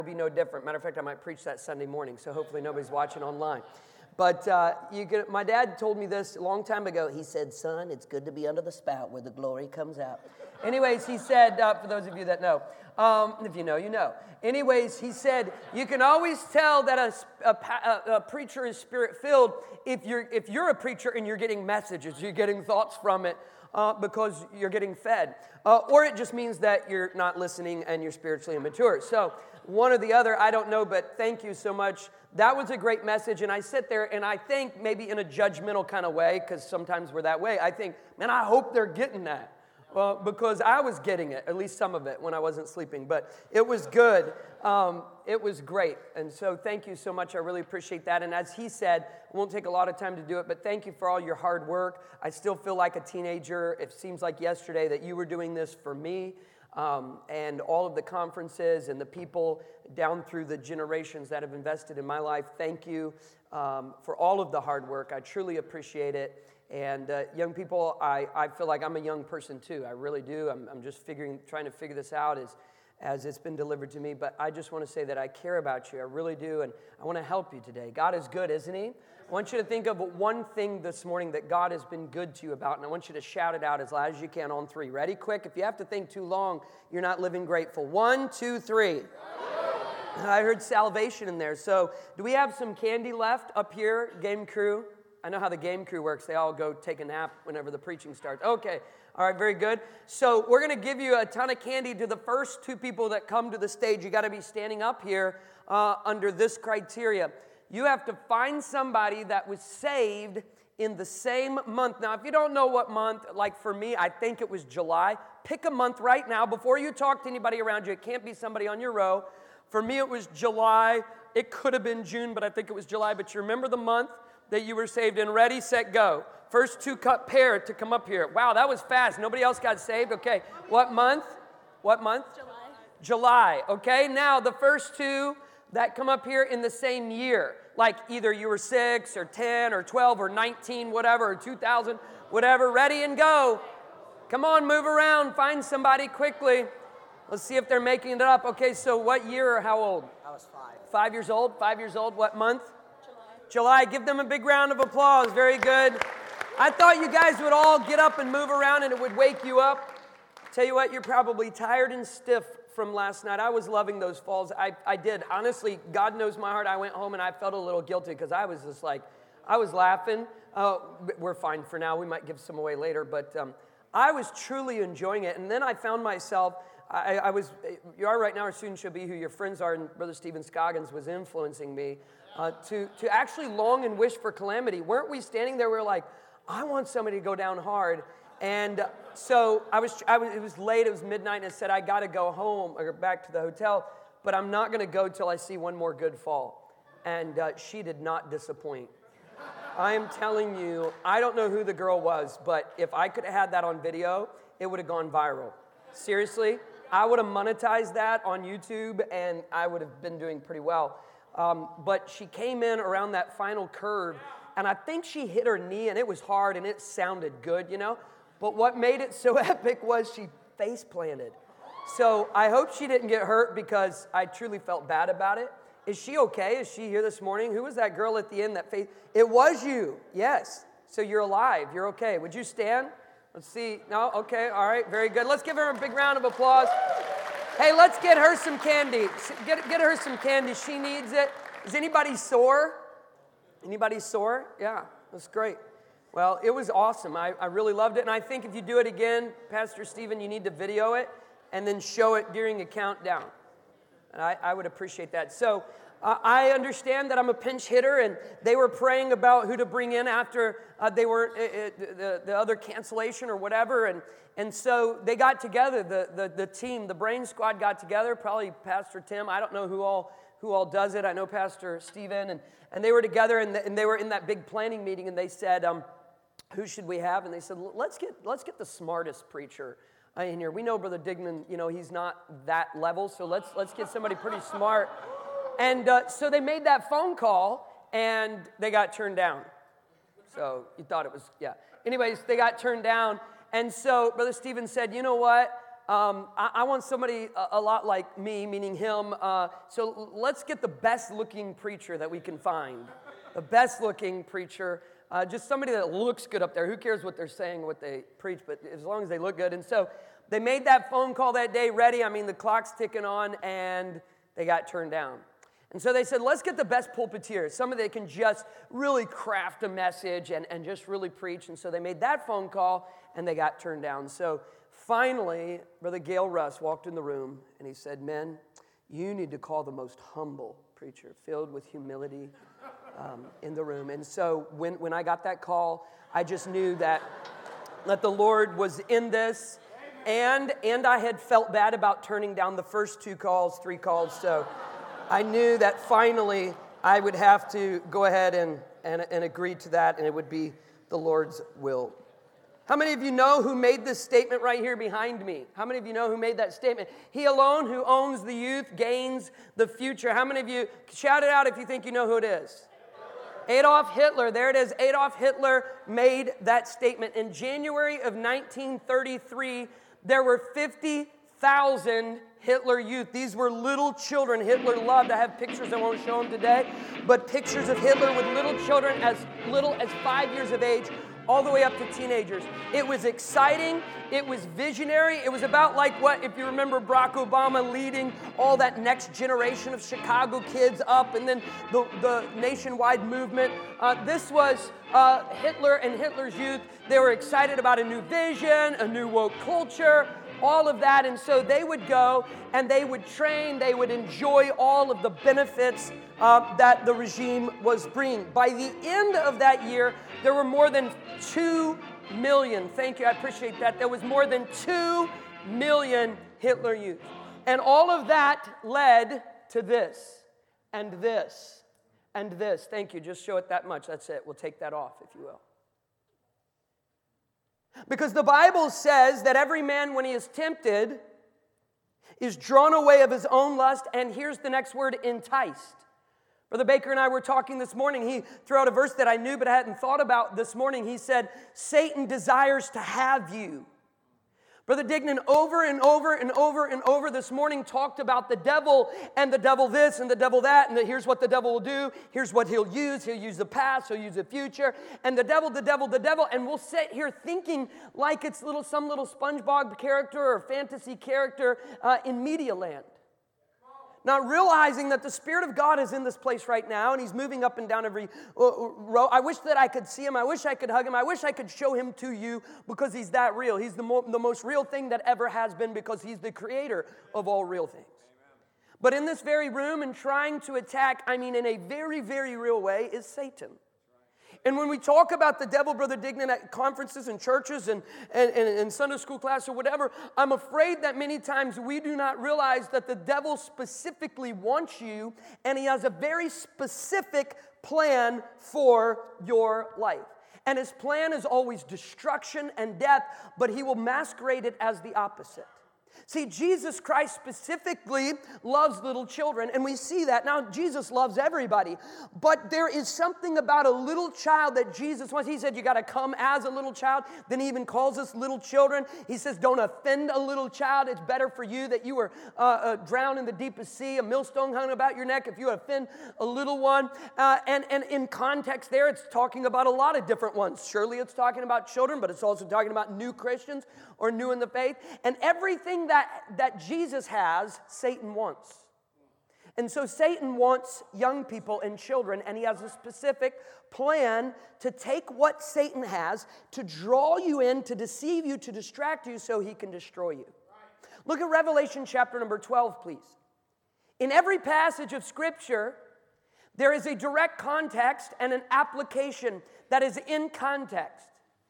Be no different. Matter of fact, I might preach that Sunday morning, so hopefully nobody's watching online. But my dad told me this a long time ago. He said, son, it's good to be under the spout where the glory comes out. Anyways, he said, for those of you that know, if you know, you know. Anyways, he said, you can always tell that a preacher is spirit-filled if you're a preacher and you're getting messages, you're getting thoughts from it. Because you're getting fed. Or it just means that you're not listening and you're spiritually immature. So one or the other, I don't know, but thank you so much. That was a great message, and I sit there and I think maybe in a judgmental kind of way, because sometimes we're that way, I think, man, I hope they're getting that. Because I was getting it, at least some of it, when I wasn't sleeping. But it was good. It was great. And so thank you so much. I really appreciate that. And as he said, it won't take a lot of time to do it, but thank you for all your hard work. I still feel like a teenager. It seems like yesterday that you were doing this for me. And all of the conferences and the people down through the generations that have invested in my life. Thank you for all of the hard work. I truly appreciate it. And young people, I feel like I'm a young person too. I really do. I'm just trying to figure this out as it's been delivered to me. But I just want to say that I care about you. I really do. And I want to help you today. God is good, isn't he? I want you to think of one thing this morning that God has been good to you about. And I want you to shout it out as loud as you can on 3. Ready? Quick. If you have to think too long, you're not living grateful. 1, 2, 3. I heard salvation in there. So do we have some candy left up here, game crew? I know how the game crew works. They all go take a nap whenever the preaching starts. Okay. All right, very good. So we're going to give you a ton of candy to the first 2 people that come to the stage. You got to be standing up here under this criteria. You have to find somebody that was saved in the same month. Now, if you don't know what month, like for me, I think it was July. Pick a month right now before you talk to anybody around you. It can't be somebody on your row. For me, it was July. It could have been June, but I think it was July. But you remember the month that you were saved in. Ready, set, go. First 2 pair to come up here. Wow, that was fast. Nobody else got saved? Okay. What month? What month? July. Okay, now the first 2 that come up here in the same year. Like either you were 6 or 10 or 12 or 19, whatever, or 2000, whatever. Ready and go. Come on, move around. Find somebody quickly. Let's see if they're making it up. Okay, so what year or how old? I was 5. 5 years old? 5 years old. What month? July. Give them a big round of applause. Very good. I thought you guys would all get up and move around and it would wake you up. Tell you what, you're probably tired and stiff from last night. I was loving those falls. I did. Honestly, God knows my heart. I went home and I felt a little guilty because I was just like, I was laughing. We're fine for now. We might give some away later. But I was truly enjoying it. And then I found myself, you are right now, or soon shall be who your friends are. And Brother Stephen Scoggins was influencing me to actually long and wish for calamity. Weren't we standing there? We were like, I want somebody to go down hard. And so it was late, it was midnight, and I said, I got to go home or back to the hotel, but I'm not going to go till I see one more good fall. And she did not disappoint. I am telling you, I don't know who the girl was, but if I could have had that on video, it would have gone viral. Seriously, I would have monetized that on YouTube, and I would have been doing pretty well. But she came in around that final curve, and I think she hit her knee, and it was hard, and it sounded good, you know? But what made it so epic was she face planted. So I hope she didn't get hurt because I truly felt bad about it. Is she okay? Is she here this morning? Who was that girl at the end that face? It was you. Yes. So you're alive. You're okay. Would you stand? Let's see. No? Okay. All right. Very good. Let's give her a big round of applause. Hey, let's get her some candy. Get her some candy. She needs it. Is anybody sore? Anybody sore? Yeah. That's great. Well, it was awesome. I really loved it. And I think if you do it again, Pastor Stephen, you need to video it and then show it during a countdown. And I would appreciate that. So I understand that I'm a pinch hitter, and they were praying about who to bring in after they were the other cancellation or whatever. And so they got together, the team, the Brain Squad got together, probably Pastor Tim. I don't know who all does it. I know Pastor Stephen. And they were together, and they were in that big planning meeting, and they said, who should we have? And they said, let's get the smartest preacher in here. We know Brother Dignan, he's not that level, so let's get somebody pretty smart. And so they made that phone call, and they got turned down. So you thought it was, yeah. Anyways, they got turned down. And so Brother Stephen said, you know what? I want somebody a lot like me, meaning him. So let's get the best looking preacher that we can find. The best looking preacher. Just somebody that looks good up there. Who cares what they're saying, what they preach, but as long as they look good. And so they made that phone call that day ready. I mean, the clock's ticking on, and they got turned down. And so they said, let's get the best pulpiteers, somebody that can just really craft a message and just really preach. And so they made that phone call, and they got turned down. So finally, Brother Gail Russ walked in the room, and he said, men, you need to call the most humble preacher, filled with humility in the room. And so when I got that call, I just knew that the Lord was in this. And I had felt bad about turning down the first 3 calls. So I knew that finally I would have to go ahead and agree to that, and it would be the Lord's will. How many of you know who made this statement right here behind me? How many of you know who made that statement? He alone who owns the youth gains the future. How many of you, shout it out if you think you know who it is? Adolf Hitler. There it is. Adolf Hitler made that statement. In January of 1933, there were 50,000 Hitler youth. These were little children. Hitler loved. I have pictures. I won't show them today. But pictures of Hitler with little children as little as 5 years of age, all the way up to teenagers. It was exciting. It was visionary. It was about like what, if you remember Barack Obama leading all that next generation of Chicago kids up, and then the nationwide movement. This was Hitler and Hitler's youth. They were excited about a new vision, a new woke culture, all of that. And so they would go and they would train. They would enjoy all of the benefits that the regime was bringing. By the end of that year, there were more than 2 million. Thank you, I appreciate that. There was more than 2 million Hitler youth. And all of that led to this, and this, and this. Thank you, just show it that much. That's it. We'll take that off, if you will. Because the Bible says that every man, when he is tempted, is drawn away of his own lust, and here's the next word, enticed. Brother Baker and I were talking this morning. He threw out a verse that I knew but I hadn't thought about this morning. He said, Satan desires to have you. Brother Dignan over and over and over and over this morning talked about the devil and the devil this and the devil that, and here's what the devil will do. Here's what he'll use. He'll use the past. He'll use the future. And the devil, and we'll sit here thinking like it's some little SpongeBob character or fantasy character in Media Land. Not realizing that the Spirit of God is in this place right now, and He's moving up and down every row. I wish that I could see Him. I wish I could hug Him. I wish I could show Him to you, because He's that real. He's the most real thing that ever has been, because He's the creator of all real things. Amen. But in this very room, and trying to attack, in a very, very real way, is Satan. And when we talk about the devil, Brother Dignan, at conferences and churches and Sunday school class or whatever, I'm afraid that many times we do not realize that the devil specifically wants you, and he has a very specific plan for your life. And his plan is always destruction and death, but he will masquerade it as the opposite. See, Jesus Christ specifically loves little children, and we see that. Now, Jesus loves everybody, but there is something about a little child that Jesus wants. He said, you got to come as a little child. Then he even calls us little children. He says, don't offend a little child. It's better for you that you were drowned in the deepest sea, a millstone hung about your neck, if you offend a little one. And in context there, it's talking about a lot of different ones. Surely it's talking about children, but it's also talking about new Christians or new in the faith. And everything that Jesus has, Satan wants. And so Satan wants young people and children, and he has a specific plan to take what Satan has, to draw you in, to deceive you, to distract you, so he can destroy you. Look at Revelation chapter number 12, please. In every passage of Scripture, there is a direct context and an application that is in context.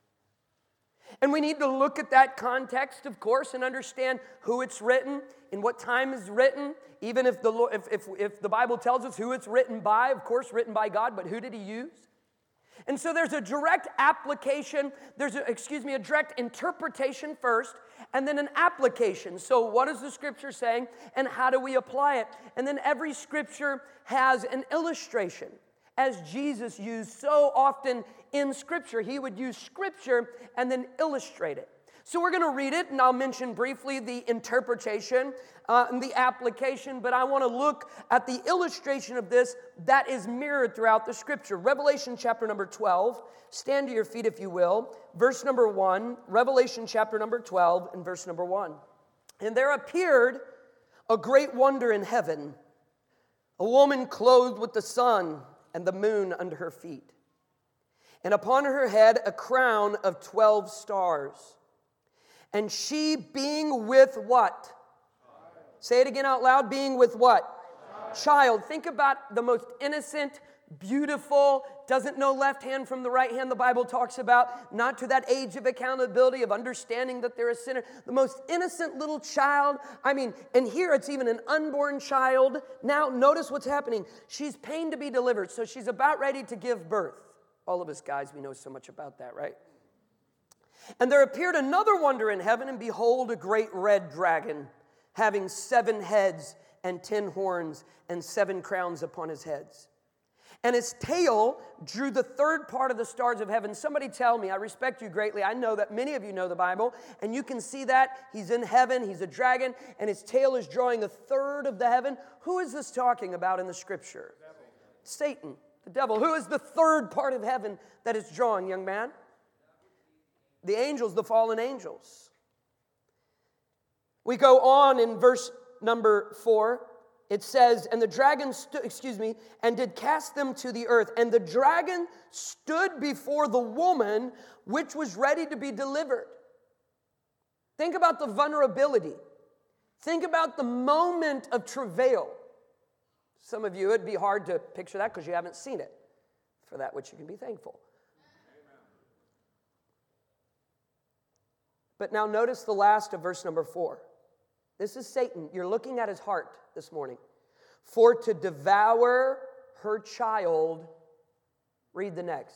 And we need to look at that context, of course, and understand who it's written, in what time it's written, even if the Bible tells us who it's written by, of course, written by God, but who did he use? And so there's a direct application, a direct interpretation first, and then an application. So what is the Scripture saying, and how do we apply it? And then every Scripture has an illustration, as Jesus used so often in Scripture. He would use Scripture and then illustrate it. So we're going to read it, and I'll mention briefly the interpretation and the application, but I want to look at the illustration of this that is mirrored throughout the Scripture. Revelation chapter number 12. Stand to your feet if you will. Verse number 1. Revelation chapter number 12 and verse number 1. And there appeared a great wonder in heaven, a woman clothed with the sun and the moon under her feet, and upon her head a crown of 12 stars. And she being with what? Say it again out loud. Being with what? Child. Think about the most innocent, beautiful, doesn't know left hand from the right hand, the Bible talks about, not to that age of accountability, of understanding that they're a sinner. The most innocent little child. I mean, and here it's even an unborn child. Now, notice what's happening. She's pained to be delivered, so she's about ready to give birth. All of us guys, we know so much about that, right? And there appeared another wonder in heaven, and behold, a great red dragon, having 7 heads and 10 horns and 7 crowns upon his heads. And his tail drew the third part of the stars of heaven. Somebody tell me, I respect you greatly. I know that many of you know the Bible, and you can see that. He's in heaven, he's a dragon, and his tail is drawing a third of the heaven. Who is this talking about in the Scripture? Satan, the devil. Who is the third part of heaven that is drawing, young man? The angels, the fallen angels. We go on in verse number 4. It says, and the dragon and did cast them to the earth. And the dragon stood before the woman which was ready to be delivered. Think about the vulnerability. Think about the moment of travail. Some of you, it'd be hard to picture that because you haven't seen it. For that which you can be thankful. But now notice the last of verse number 4. This is Satan. You're looking at his heart this morning. For to devour her child. Read the next.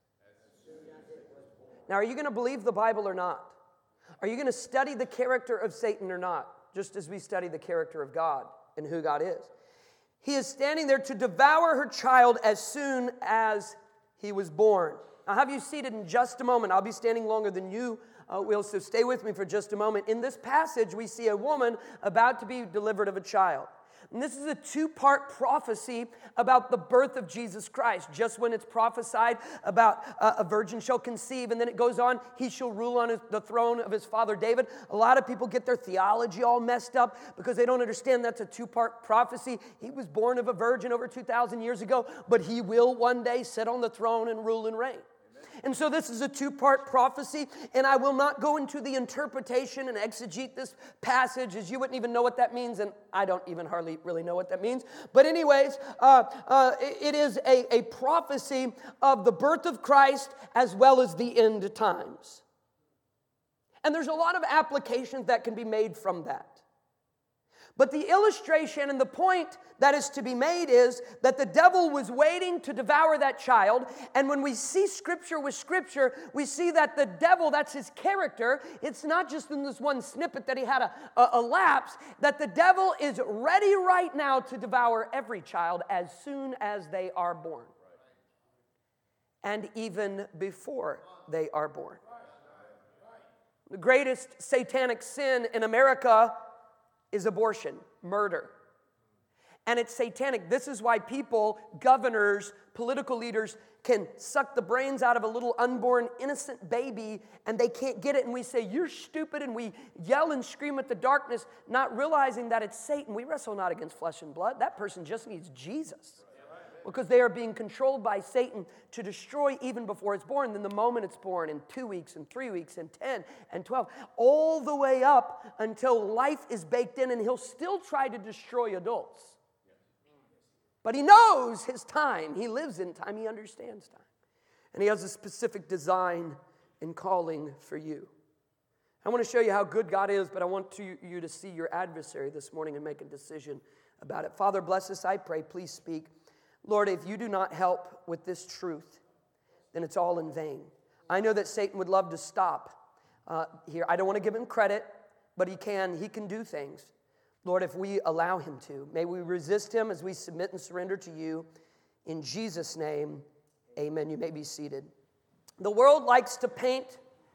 Now, are you going to believe the Bible or not? Are you going to study the character of Satan or not? Just as we study the character of God and who God is. He is standing there to devour her child as soon as he was born. I'll have you seated in just a moment. I'll be standing longer than you will, so stay with me for just a moment. In this passage, we see a woman about to be delivered of a child. And this is a 2-part prophecy about the birth of Jesus Christ. Just when it's prophesied about a virgin shall conceive, and then it goes on, he shall rule on the throne of his father David. A lot of people get their theology all messed up because they don't understand that's a 2-part prophecy. He was born of a virgin over 2,000 years ago, but he will one day sit on the throne and rule and reign. And so this is a 2-part prophecy, and I will not go into the interpretation and exegete this passage, as you wouldn't even know what that means, and I don't even hardly really know what that means. But anyways, it is a prophecy of the birth of Christ as well as the end times. And there's a lot of applications that can be made from that. But the illustration and the point that is to be made is that the devil was waiting to devour that child. And when we see Scripture with Scripture, we see that the devil, that's his character. It's not just in this one snippet that he had a lapse, that the devil is ready right now to devour every child as soon as they are born. And even before they are born. The greatest satanic sin in America is abortion, murder. And it's satanic. This is why people, governors, political leaders can suck the brains out of a little unborn innocent baby and they can't get it. And we say, you're stupid, and we yell and scream at the darkness, not realizing that it's Satan. We wrestle not against flesh and blood. That person just needs Jesus. Because they are being controlled by Satan to destroy even before it's born. Then the moment it's born, in 2 weeks, and 3 weeks, and 10, and 12, all the way up until life is baked in, and he'll still try to destroy adults. But he knows his time. He lives in time. He understands time. And he has a specific design and calling for you. I want to show you how good God is, but I want you to see your adversary this morning and make a decision about it. Father, bless us, I pray. Please speak. Lord, if you do not help with this truth, then it's all in vain. I know that Satan would love to stop here. I don't want to give him credit, but he can do things. Lord, if we allow him to, may we resist him as we submit and surrender to you. In Jesus' name, amen. You may be seated. The world likes to paint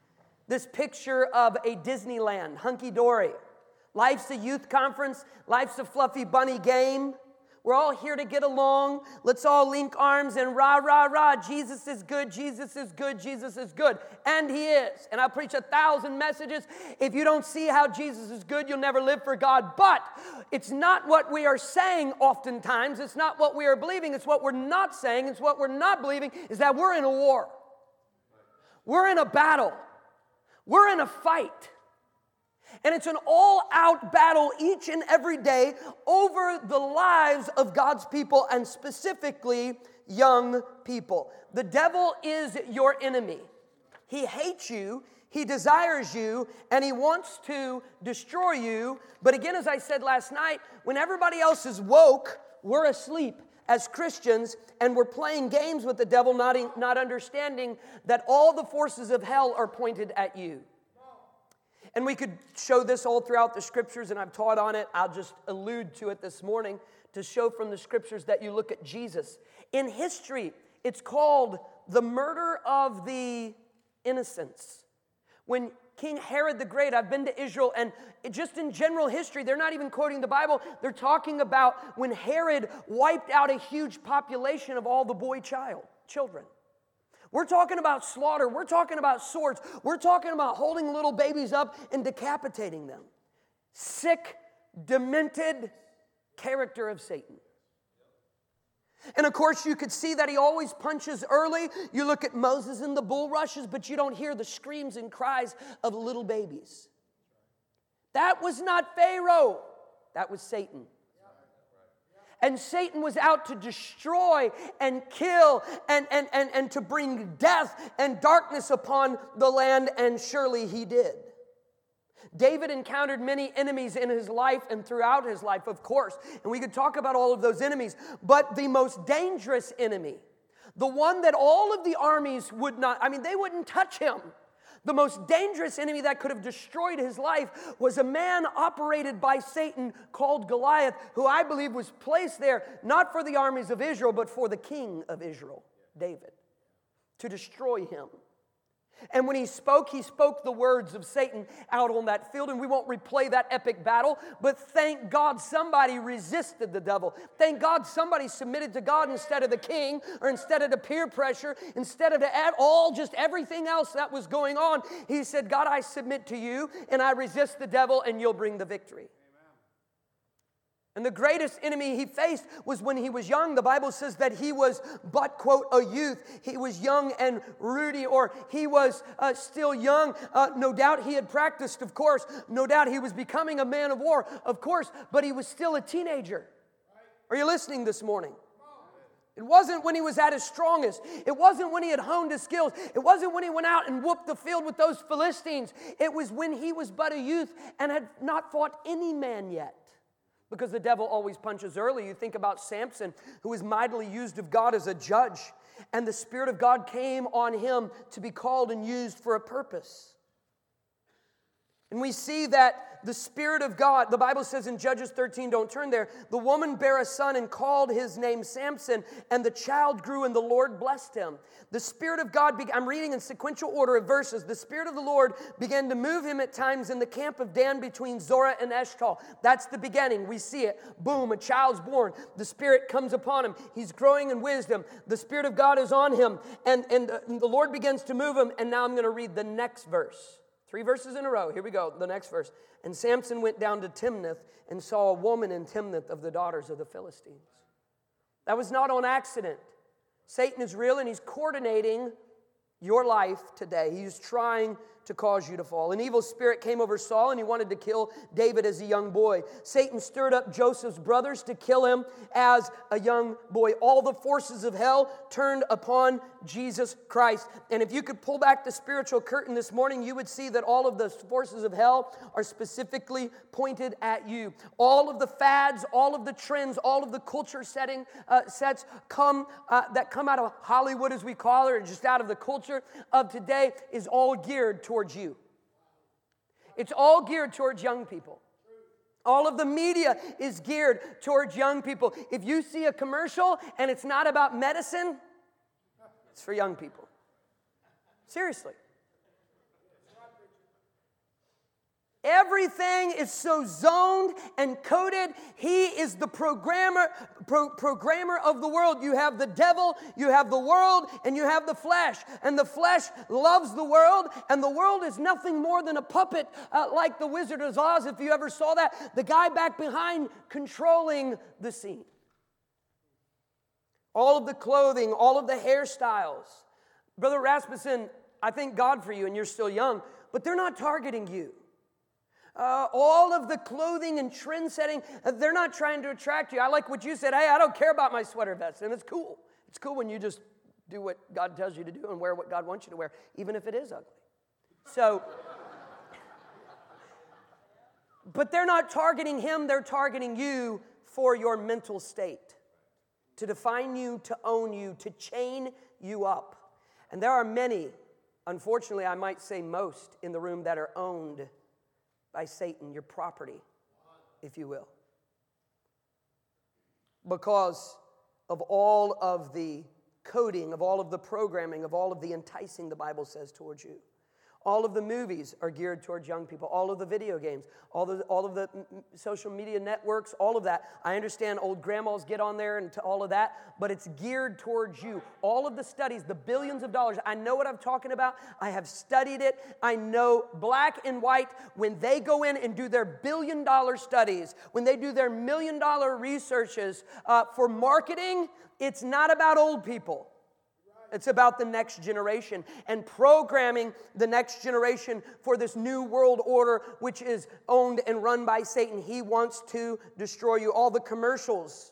this picture of a Disneyland, hunky-dory. Life's a youth conference. Life's a fluffy bunny game. We're all here to get along. Let's all link arms and rah, rah, rah. Jesus is good, Jesus is good, Jesus is good. And He is. And I'll preach 1,000 messages. If you don't see how Jesus is good, you'll never live for God. But it's not what we are saying oftentimes. It's not what we are believing. It's what we're not saying. It's what we're not believing is that we're in a war. We're in a battle. We're in a fight. And it's an all-out battle each and every day over the lives of God's people and specifically young people. The devil is your enemy. He hates you, he desires you, and he wants to destroy you. But again, as I said last night, when everybody else is woke, we're asleep as Christians, and we're playing games with the devil, not understanding that all the forces of hell are pointed at you. And we could show this all throughout the Scriptures, and I've taught on it. I'll just allude to it this morning to show from the Scriptures that you look at Jesus. In history, it's called the murder of the innocents. When King Herod the Great, I've been to Israel, and just in general history, they're not even quoting the Bible. They're talking about when Herod wiped out a huge population of all the children. We're talking about slaughter. We're talking about swords. We're talking about holding little babies up and decapitating them. Sick, demented character of Satan. And of course, you could see that he always punches early. You look at Moses in the bulrushes, but you don't hear the screams and cries of little babies. That was not Pharaoh. That was Satan. And Satan was out to destroy and kill and to bring death and darkness upon the land, and surely he did. David encountered many enemies in his life and throughout his life, of course, and we could talk about all of those enemies, but the most dangerous enemy, the one that all of the armies they wouldn't touch him. The most dangerous enemy that could have destroyed his life was a man operated by Satan called Goliath, who I believe was placed there not for the armies of Israel, but for the king of Israel, David, to destroy him. And when he spoke the words of Satan out on that field, and we won't replay that epic battle, but thank God somebody resisted the devil. Thank God somebody submitted to God instead of the king, or instead of the peer pressure, instead of just everything else that was going on. He said, God, I submit to you, and I resist the devil, and you'll bring the victory. And the greatest enemy he faced was when he was young. The Bible says that he was but, quote, a youth. He was young and ruddy, or he was still young. No doubt he had practiced, of course. No doubt he was becoming a man of war, of course, but he was still a teenager. Are you listening this morning? It wasn't when he was at his strongest. It wasn't when he had honed his skills. It wasn't when he went out and whooped the field with those Philistines. It was when he was but a youth and had not fought any man yet. Because the devil always punches early. You think about Samson, who was mightily used of God as a judge. And the Spirit of God came on him to be called and used for a purpose. And we see that the Spirit of God, the Bible says in Judges 13, don't turn there, the woman bare a son and called his name Samson, and the child grew and the Lord blessed him. The Spirit of God, I'm reading in sequential order of verses, the Spirit of the Lord began to move him at times in the camp of Dan between Zorah and Eshtal. That's the beginning. We see it. Boom, a child's born. The Spirit comes upon him. He's growing in wisdom. The Spirit of God is on him, and the Lord begins to move him. And now I'm going to read the next verse. 3 verses in a row. Here we go. The next verse. And Samson went down to Timnath and saw a woman in Timnath of the daughters of the Philistines. That was not on accident. Satan is real, and he's coordinating your life today. He's trying to cause you to fall. An evil spirit came over Saul, and he wanted to kill David as a young boy. Satan stirred up Joseph's brothers to kill him as a young boy. All the forces of hell turned upon Jesus Christ. And if you could pull back the spiritual curtain this morning, you would see that all of the forces of hell are specifically pointed at you. All of the fads, all of the trends, all of the culture sets that come out of Hollywood, as we call it, or just out of the culture of today, is all geared towards you. It's all geared towards young people. All of the media is geared towards young people. If you see a commercial and it's not about medicine, it's for young people. Seriously. Everything is so zoned and coded. He is the programmer of the world. You have the devil, you have the world, and you have the flesh. And the flesh loves the world, and the world is nothing more than a puppet like the Wizard of Oz, if you ever saw that. The guy back behind controlling the scene. All of the clothing, all of the hairstyles. Brother Rasmussen, I thank God for you, and you're still young, but they're not targeting you. All of the clothing and trend setting, they're not trying to attract you. I like what you said. Hey, I don't care about my sweater vest. And it's cool. It's cool when you just do what God tells you to do and wear what God wants you to wear, even if it is ugly. So, but they're not targeting him. They're targeting you for your mental state, to define you, to own you, to chain you up. And there are many, unfortunately, I might say most in the room that are owned by Satan, your property, if you will. Because of all of the coding, of all of the programming, of all of the enticing, the Bible says, towards you. All of the movies are geared towards young people. All of the video games, all of the social media networks, all of that. I understand old grandmas get on there and all of that, but it's geared towards you. All of the studies, the billions of dollars, I know what I'm talking about. I have studied it. I know black and white, when they go in and do their billion-dollar studies, when they do their million-dollar researches for marketing, it's not about old people. It's about the next generation and programming the next generation for this new world order, which is owned and run by Satan. He wants to destroy you. All the commercials,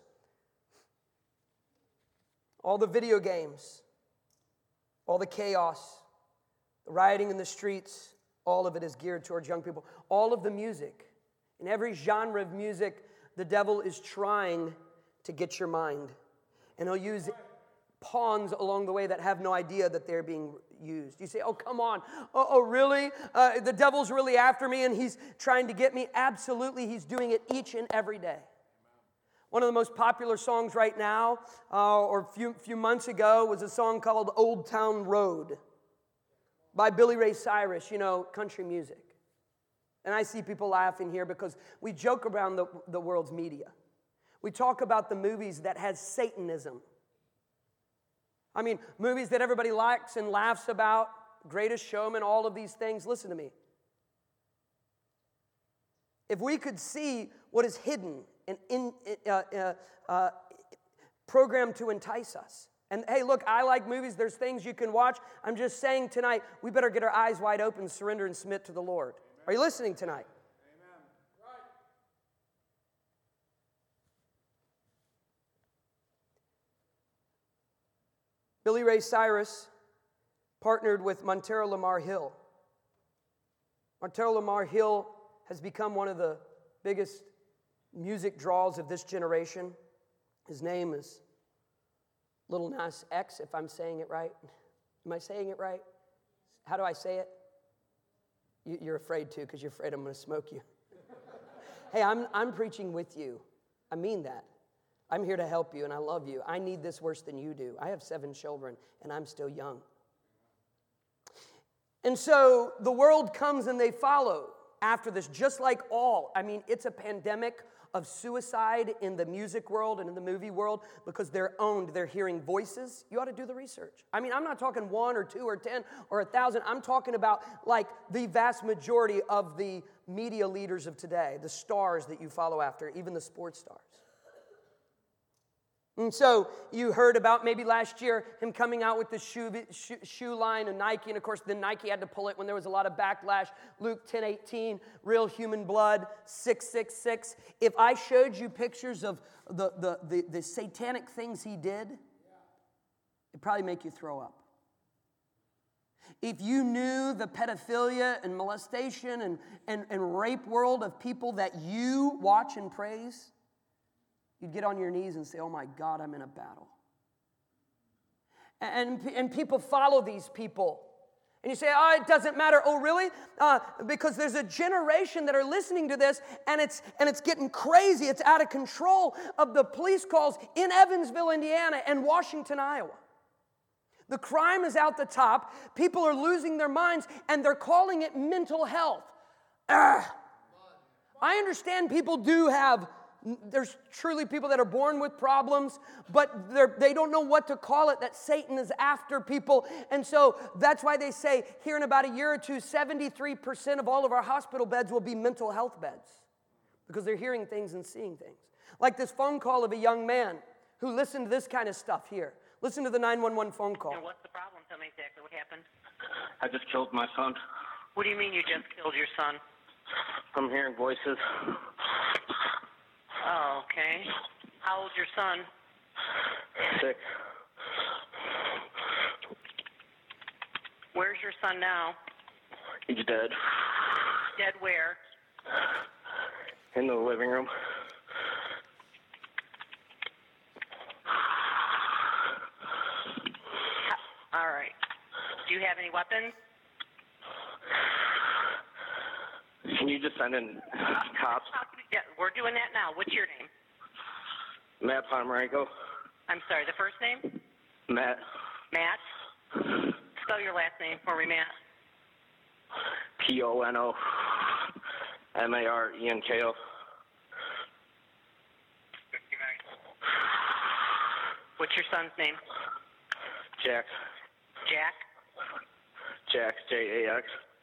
all the video games, all the chaos, the rioting in the streets, all of it is geared towards young people. All of the music, in every genre of music, the devil is trying to get your mind. And he'll use pawns along the way that have no idea that they're being used. You say, oh, come on. Oh, really? The devil's really after me and he's trying to get me? Absolutely, he's doing it each and every day. One of the most popular songs right now, or a few months ago, was a song called Old Town Road by Billy Ray Cyrus, country music. And I see people laughing here because we joke around the world's media. We talk about the movies that has Satanism. I mean, movies that everybody likes and laughs about, Greatest Showman, all of these things. Listen to me. If we could see what is hidden and programmed to entice us. And hey, look, I like movies. There's things you can watch. I'm just saying tonight, we better get our eyes wide open, surrender and submit to the Lord. Amen. Are you listening tonight? Amen. Right. Billy Ray Cyrus partnered with Montero Lamar Hill. Montero Lamar Hill has become one of the biggest music draws of this generation. His name is Lil Nas X, if I'm saying it right. Am I saying it right? How do I say it? You're afraid to, because you're afraid I'm going to smoke you. Hey, I'm preaching with you. I mean that. I'm here to help you, and I love you. I need this worse than you do. I have 7 children, and I'm still young. And so the world comes and they follow after this, just like all. I mean, it's a pandemic of suicide in the music world and in the movie world because they're owned. They're hearing voices. You ought to do the research. I mean, I'm not talking 1 or 2 or 10 or 1,000. I'm talking about like the vast majority of the media leaders of today, the stars that you follow after, even the sports stars. And so you heard about maybe last year him coming out with the shoe line of Nike. And of course, then Nike had to pull it when there was a lot of backlash. Luke 10:18, real human blood, 666. If I showed you pictures of the satanic things he did, it'd probably make you throw up. If you knew the pedophilia and molestation and rape world of people that you watch and praise, you'd get on your knees and say, oh my God, I'm in a battle. And people follow these people. And you say, oh, it doesn't matter. Oh, really? Because there's a generation that are listening to this, and it's getting crazy. It's out of control of the police calls in Evansville, Indiana, and Washington, Iowa. The crime is out the top. People are losing their minds, and they're calling it mental health. I understand people do have, there's truly people that are born with problems, but they don't know what to call it, that Satan is after people. And so that's why they say here in about a year or two, 73% of all of our hospital beds will be mental health beds because they're hearing things and seeing things. Like this phone call of a young man who listened to this kind of stuff here. Listen to the 911 phone call. And what's the problem? Tell me exactly what happened. I just killed my son. What do you mean you just killed your son? I'm hearing voices. Oh, okay. How old's your son? 6. Where's your son now? He's dead. Dead where? In the living room. All right. Do you have any weapons? Can you just send in cops? Yeah, we're doing that now. What's your name? Matt Pomeranko. I'm sorry, the first name? Matt. Matt? Spell your last name for me, Matt. Ponomarenko. What's your son's name? Jack. Jack? Jack, Jax.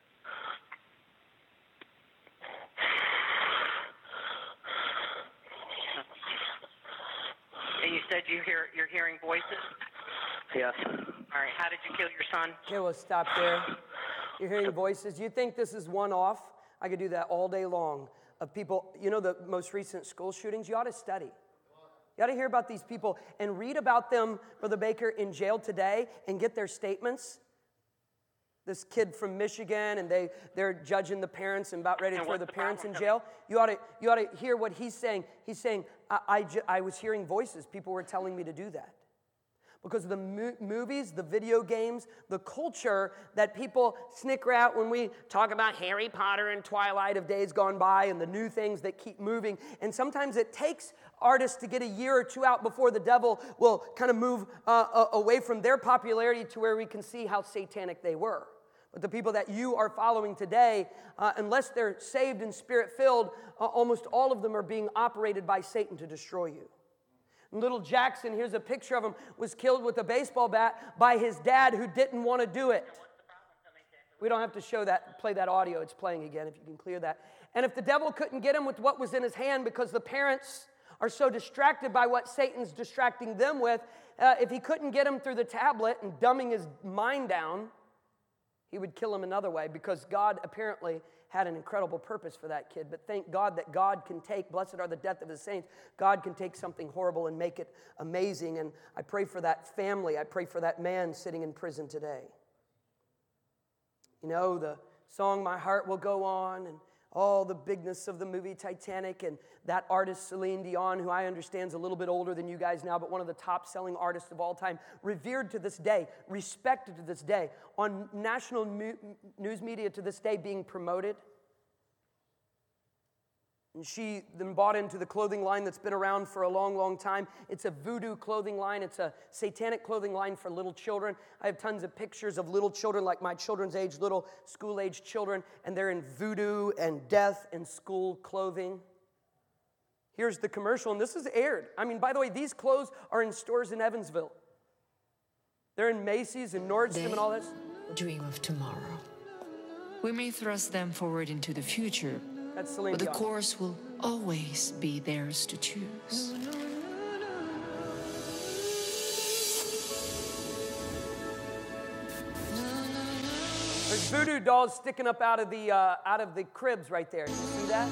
And you said you're hearing voices? Yes. All right, how did you kill your son? Okay, we'll stop there. You're hearing voices. You think this is one-off? I could do that all day long of people. You know the most recent school shootings? You ought to study. You ought to hear about these people and read about them, Brother Baker, in jail today and get their statements. This kid from Michigan, and they're judging the parents and about ready to throw the parents in jail. You ought to hear what he's saying. He's saying, I was hearing voices. People were telling me to do that. Because of the movies, the video games, the culture that people snicker out when we talk about Harry Potter and Twilight of days gone by and the new things that keep moving. And sometimes it takes artists to get a year or two out before the devil will kind of move away from their popularity to where we can see how satanic they were. But the people that you are following today, unless they're saved and spirit-filled, almost all of them are being operated by Satan to destroy you. Little Jackson, here's a picture of him, was killed with a baseball bat by his dad who didn't want to do it. We don't have to show that, play that audio. It's playing again if you can clear that. And if the devil couldn't get him with what was in his hand because the parents are so distracted by what Satan's distracting them with, if he couldn't get him through the tablet and dumbing his mind down, he would kill him another way because God apparently had an incredible purpose for that kid. But thank God that God can take, blessed are the death of his saints, God can take something horrible and make it amazing. And I pray for that family. I pray for that man sitting in prison today. You know, the song, My Heart Will Go On, and all the bigness of the movie Titanic, and that artist Celine Dion, who I understand is a little bit older than you guys now, but one of the top-selling artists of all time, revered to this day, respected to this day, on national news media to this day being promoted. And she then bought into the clothing line that's been around for a long, long time. It's a voodoo clothing line. It's a satanic clothing line for little children. I have tons of pictures of little children, like my children's age, little school-age children, and they're in voodoo and death and school clothing. Here's the commercial, and this is aired. I mean, by the way, these clothes are in stores in Evansville. They're in Macy's and Nordstrom and all this. Dream of tomorrow. We may thrust them forward into the future, That's Celine but the Dion. course will always be theirs to choose. There's voodoo dolls sticking up out of the cribs right there. You see that?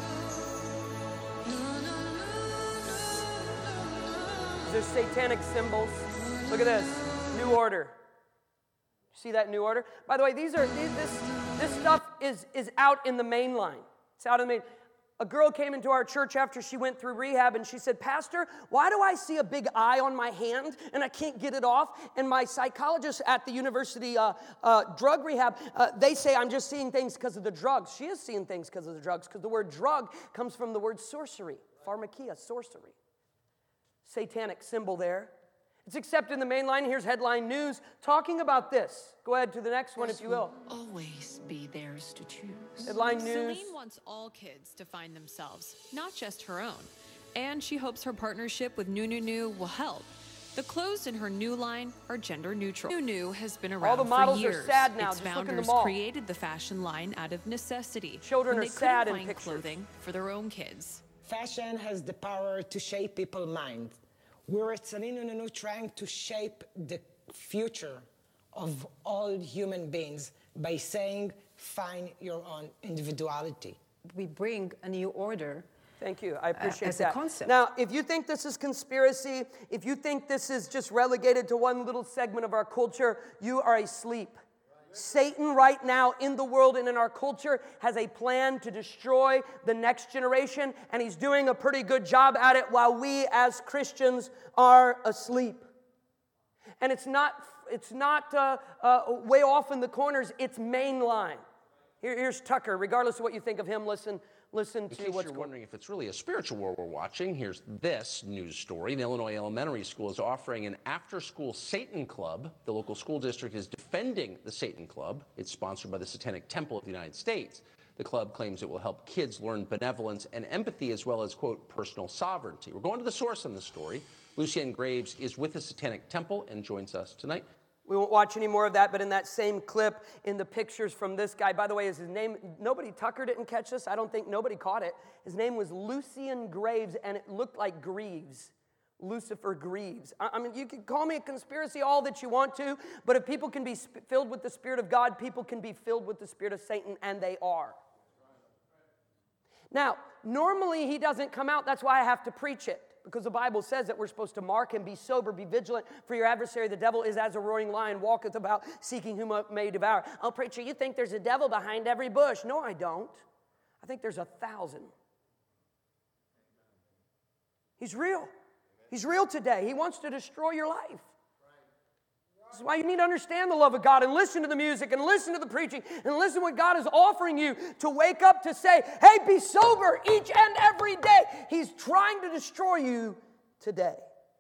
There's satanic symbols. Look at this. New Order. See that New Order? By the way, this stuff is out in the main line. It's out in the main. A girl came into our church after she went through rehab, and she said, Pastor, why do I see a big eye on my hand and I can't get it off? And my psychologist at the university drug rehab, they say I'm just seeing things because of the drugs. She is seeing things because of the drugs, because the word drug comes from the word sorcery, pharmakia, sorcery. Satanic symbol there. It's accepted in the main line. Here's headline news talking about this. Go ahead to the next one, if you will. Always be theirs to choose. Headline news. Celine wants all kids to find themselves, not just her own. And she hopes her partnership with New will help. The clothes in her new line are gender neutral. New has been around All the models for years. are sad now. Its Just look in the founders mall. created the fashion line out of necessity. Children when are they sad in couldn't find pictures. clothing for their own kids. Fashion has the power to shape people's mind. We're at Celine trying to shape the future of all human beings by saying, find your own individuality. We bring a new order. Thank you. I appreciate as a that. concept. Now, if you think this is conspiracy, if you think this is just relegated to one little segment of our culture, you are asleep. Satan right now in the world and in our culture has a plan to destroy the next generation, and he's doing a pretty good job at it while we as Christians are asleep. And it's not way off in the corners, it's mainline. Here's Tucker. Regardless of what you think of him, listen to what's going on. In case you're wondering if it's really a spiritual war we're watching, here's this news story. The Illinois Elementary School is offering an after-school Satan Club. The local school district is defending the Satan Club. It's sponsored by the Satanic Temple of the United States. The club claims it will help kids learn benevolence and empathy as well as, quote, personal sovereignty. We're going to the source on this story. Lucienne Graves is with the Satanic Temple and joins us tonight. We won't watch any more of that, but in that same clip, in the pictures from this guy, by the way, is his name, Tucker didn't catch this. I don't think nobody caught it. His name was Lucienne Graves, and it looked like Greaves, Lucifer Greaves. I mean, you can call me a conspiracy all that you want to, but if people can be filled with the Spirit of God, people can be filled with the Spirit of Satan, and they are. Now, normally he doesn't come out. That's why I have to preach it. Because the Bible says that we're supposed to mark and be sober, be vigilant, for your adversary, the devil, is as a roaring lion, walketh about, seeking whom he may devour. Oh, preacher, you think there's a devil behind every bush. No, I don't. I think there's 1,000. He's real. He's real today. He wants to destroy your life. This is why you need to understand the love of God and listen to the music and listen to the preaching and listen to what God is offering you to wake up to say, hey, be sober each and every day. He's trying to destroy you today.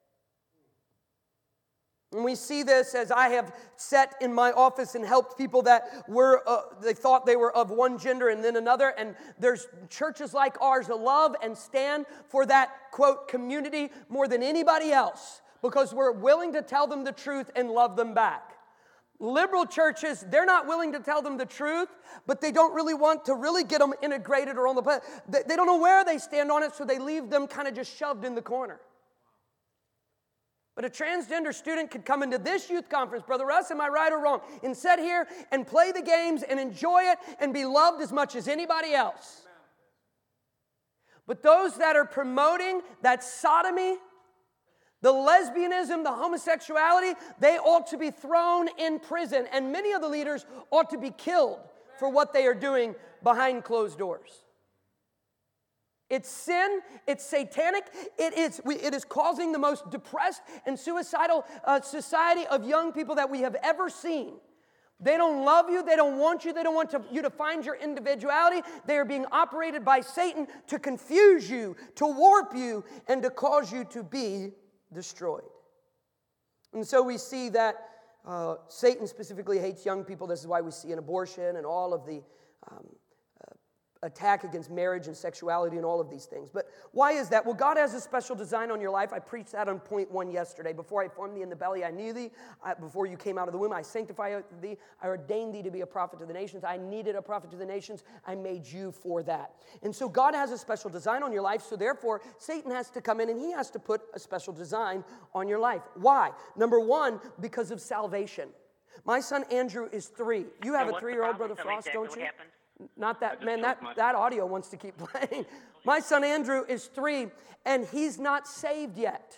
And we see this as I have sat in my office and helped people that were, they thought they were of one gender and then another. And there's churches like ours that love and stand for that, quote, community more than anybody else. Because we're willing to tell them the truth and love them back. Liberal churches, they're not willing to tell them the truth, but they don't really want to really get them integrated or on the... They don't know where they stand on it, so they leave them kind of just shoved in the corner. But a transgender student could come into this youth conference, Brother Russ, am I right or wrong, and sit here and play the games and enjoy it and be loved as much as anybody else. But those that are promoting that sodomy, the lesbianism, the homosexuality, they ought to be thrown in prison. And many of the leaders ought to be killed for what they are doing behind closed doors. It's sin. It's satanic. It is causing the most depressed and suicidal society of young people that we have ever seen. They don't love you. They don't want you. They don't want you to find your individuality. They are being operated by Satan to confuse you, to warp you, and to cause you to be destroyed. And so we see that Satan specifically hates young people. This is why we see an abortion and all of the attack against marriage and sexuality and all of these things. But why is that? Well, God has a special design on your life. I preached that on point 1 yesterday. Before I formed thee in the belly, I knew thee. Before you came out of the womb, I sanctified thee. I ordained thee to be a prophet to the nations. I needed a prophet to the nations. I made you for that. And so God has a special design on your life. So therefore, Satan has to come in and he has to put a special design on your life. Why? Number one, because of salvation. My son Andrew is 3. You have a 3-year-old, Brother Frost, don't you? Not that, man, that audio wants to keep playing. My son Andrew is 3, and he's not saved yet.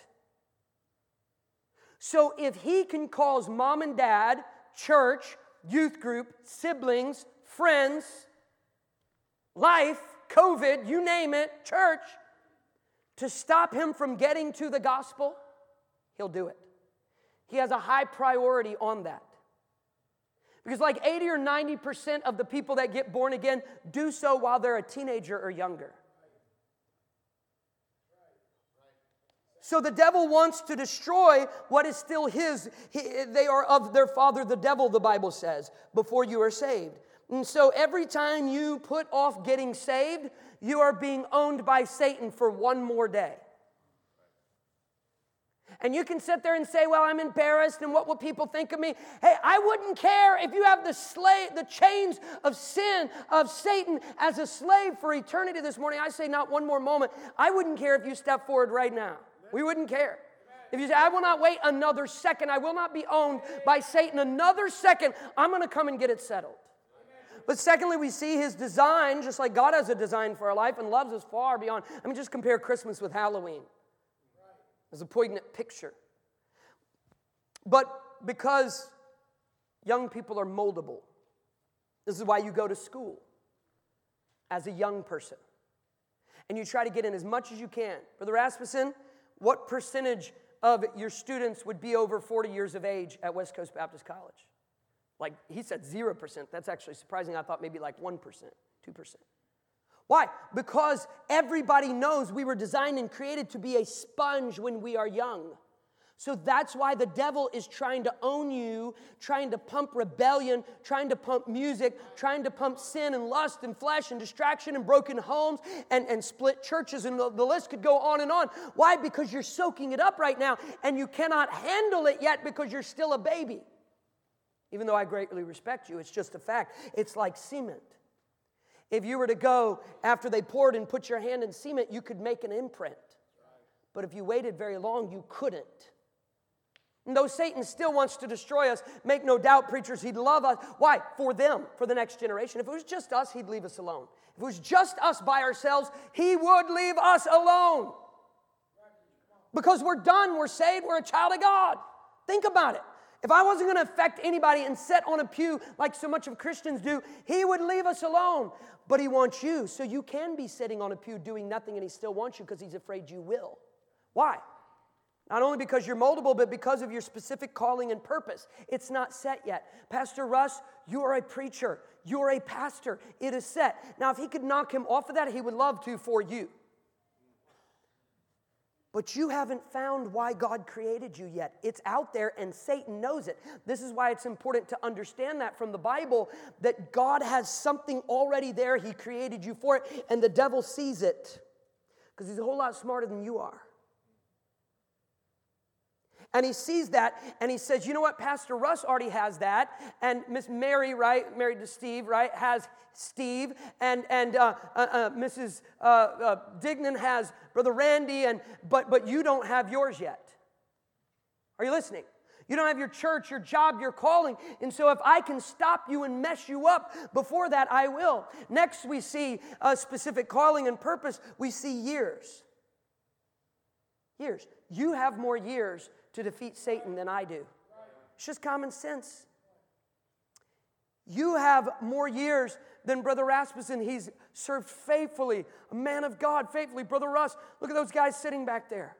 So if he can cause mom and dad, church, youth group, siblings, friends, life, COVID, you name it, church, to stop him from getting to the gospel, he'll do it. He has a high priority on that. Because like 80 or 90% of the people that get born again do so while they're a teenager or younger. So the devil wants to destroy what is still his. They are of their father, the devil, the Bible says, before you are saved. And so every time you put off getting saved, you are being owned by Satan for one more day. And you can sit there and say, well, I'm embarrassed, and what will people think of me? Hey, I wouldn't care if you have the chains of sin, of Satan, as a slave for eternity this morning. I say not one more moment. I wouldn't care if you step forward right now. We wouldn't care. If you say, I will not wait another second, I will not be owned by Satan another second, I'm going to come and get it settled. But secondly, we see his design, just like God has a design for our life and loves us far beyond. I mean, just compare Christmas with Halloween. It's a poignant picture. But because young people are moldable, this is why you go to school as a young person. And you try to get in as much as you can. Brother Rasmussen, what percentage of your students would be over 40 years of age at West Coast Baptist College? Like, he said 0%. That's actually surprising. I thought maybe like 1%, 2%. Why? Because everybody knows we were designed and created to be a sponge when we are young. So that's why the devil is trying to own you, trying to pump rebellion, trying to pump music, trying to pump sin and lust and flesh and distraction and broken homes and split churches, and the list could go on and on. Why? Because you're soaking it up right now and you cannot handle it yet because you're still a baby. Even though I greatly respect you, it's just a fact. It's like cement. If you were to go after they poured and put your hand in cement, you could make an imprint. But if you waited very long, you couldn't. And though Satan still wants to destroy us, make no doubt, preachers, he'd love us. Why? For them, for the next generation. If it was just us, he'd leave us alone. If it was just us by ourselves, he would leave us alone. Because we're done, we're saved, we're a child of God. Think about it. If I wasn't going to affect anybody and sit on a pew like so much of Christians do, he would leave us alone. But he wants you, so you can be sitting on a pew doing nothing, and he still wants you because he's afraid you will. Why? Not only because you're moldable, but because of your specific calling and purpose. It's not set yet. Pastor Russ, you are a preacher. You are a pastor. It is set. Now, if he could knock him off of that, he would love to for you. But you haven't found why God created you yet. It's out there, and Satan knows it. This is why it's important to understand that from the Bible, that God has something already there. He created you for it, and the devil sees it because he's a whole lot smarter than you are. And he sees that, and he says, you know what, Pastor Russ already has that, and Miss Mary, right, married to Steve, right, has Steve, and Mrs. Dignan has Brother Randy, but you don't have yours yet. Are you listening? You don't have your church, your job, your calling, and so if I can stop you and mess you up before that, I will. Next, we see a specific calling and purpose. We see years. Years. You have more years to defeat Satan than I do. It's just common sense. You have more years than Brother Rasmussen. He's served faithfully, a man of God faithfully. Brother Russ, look at those guys sitting back there.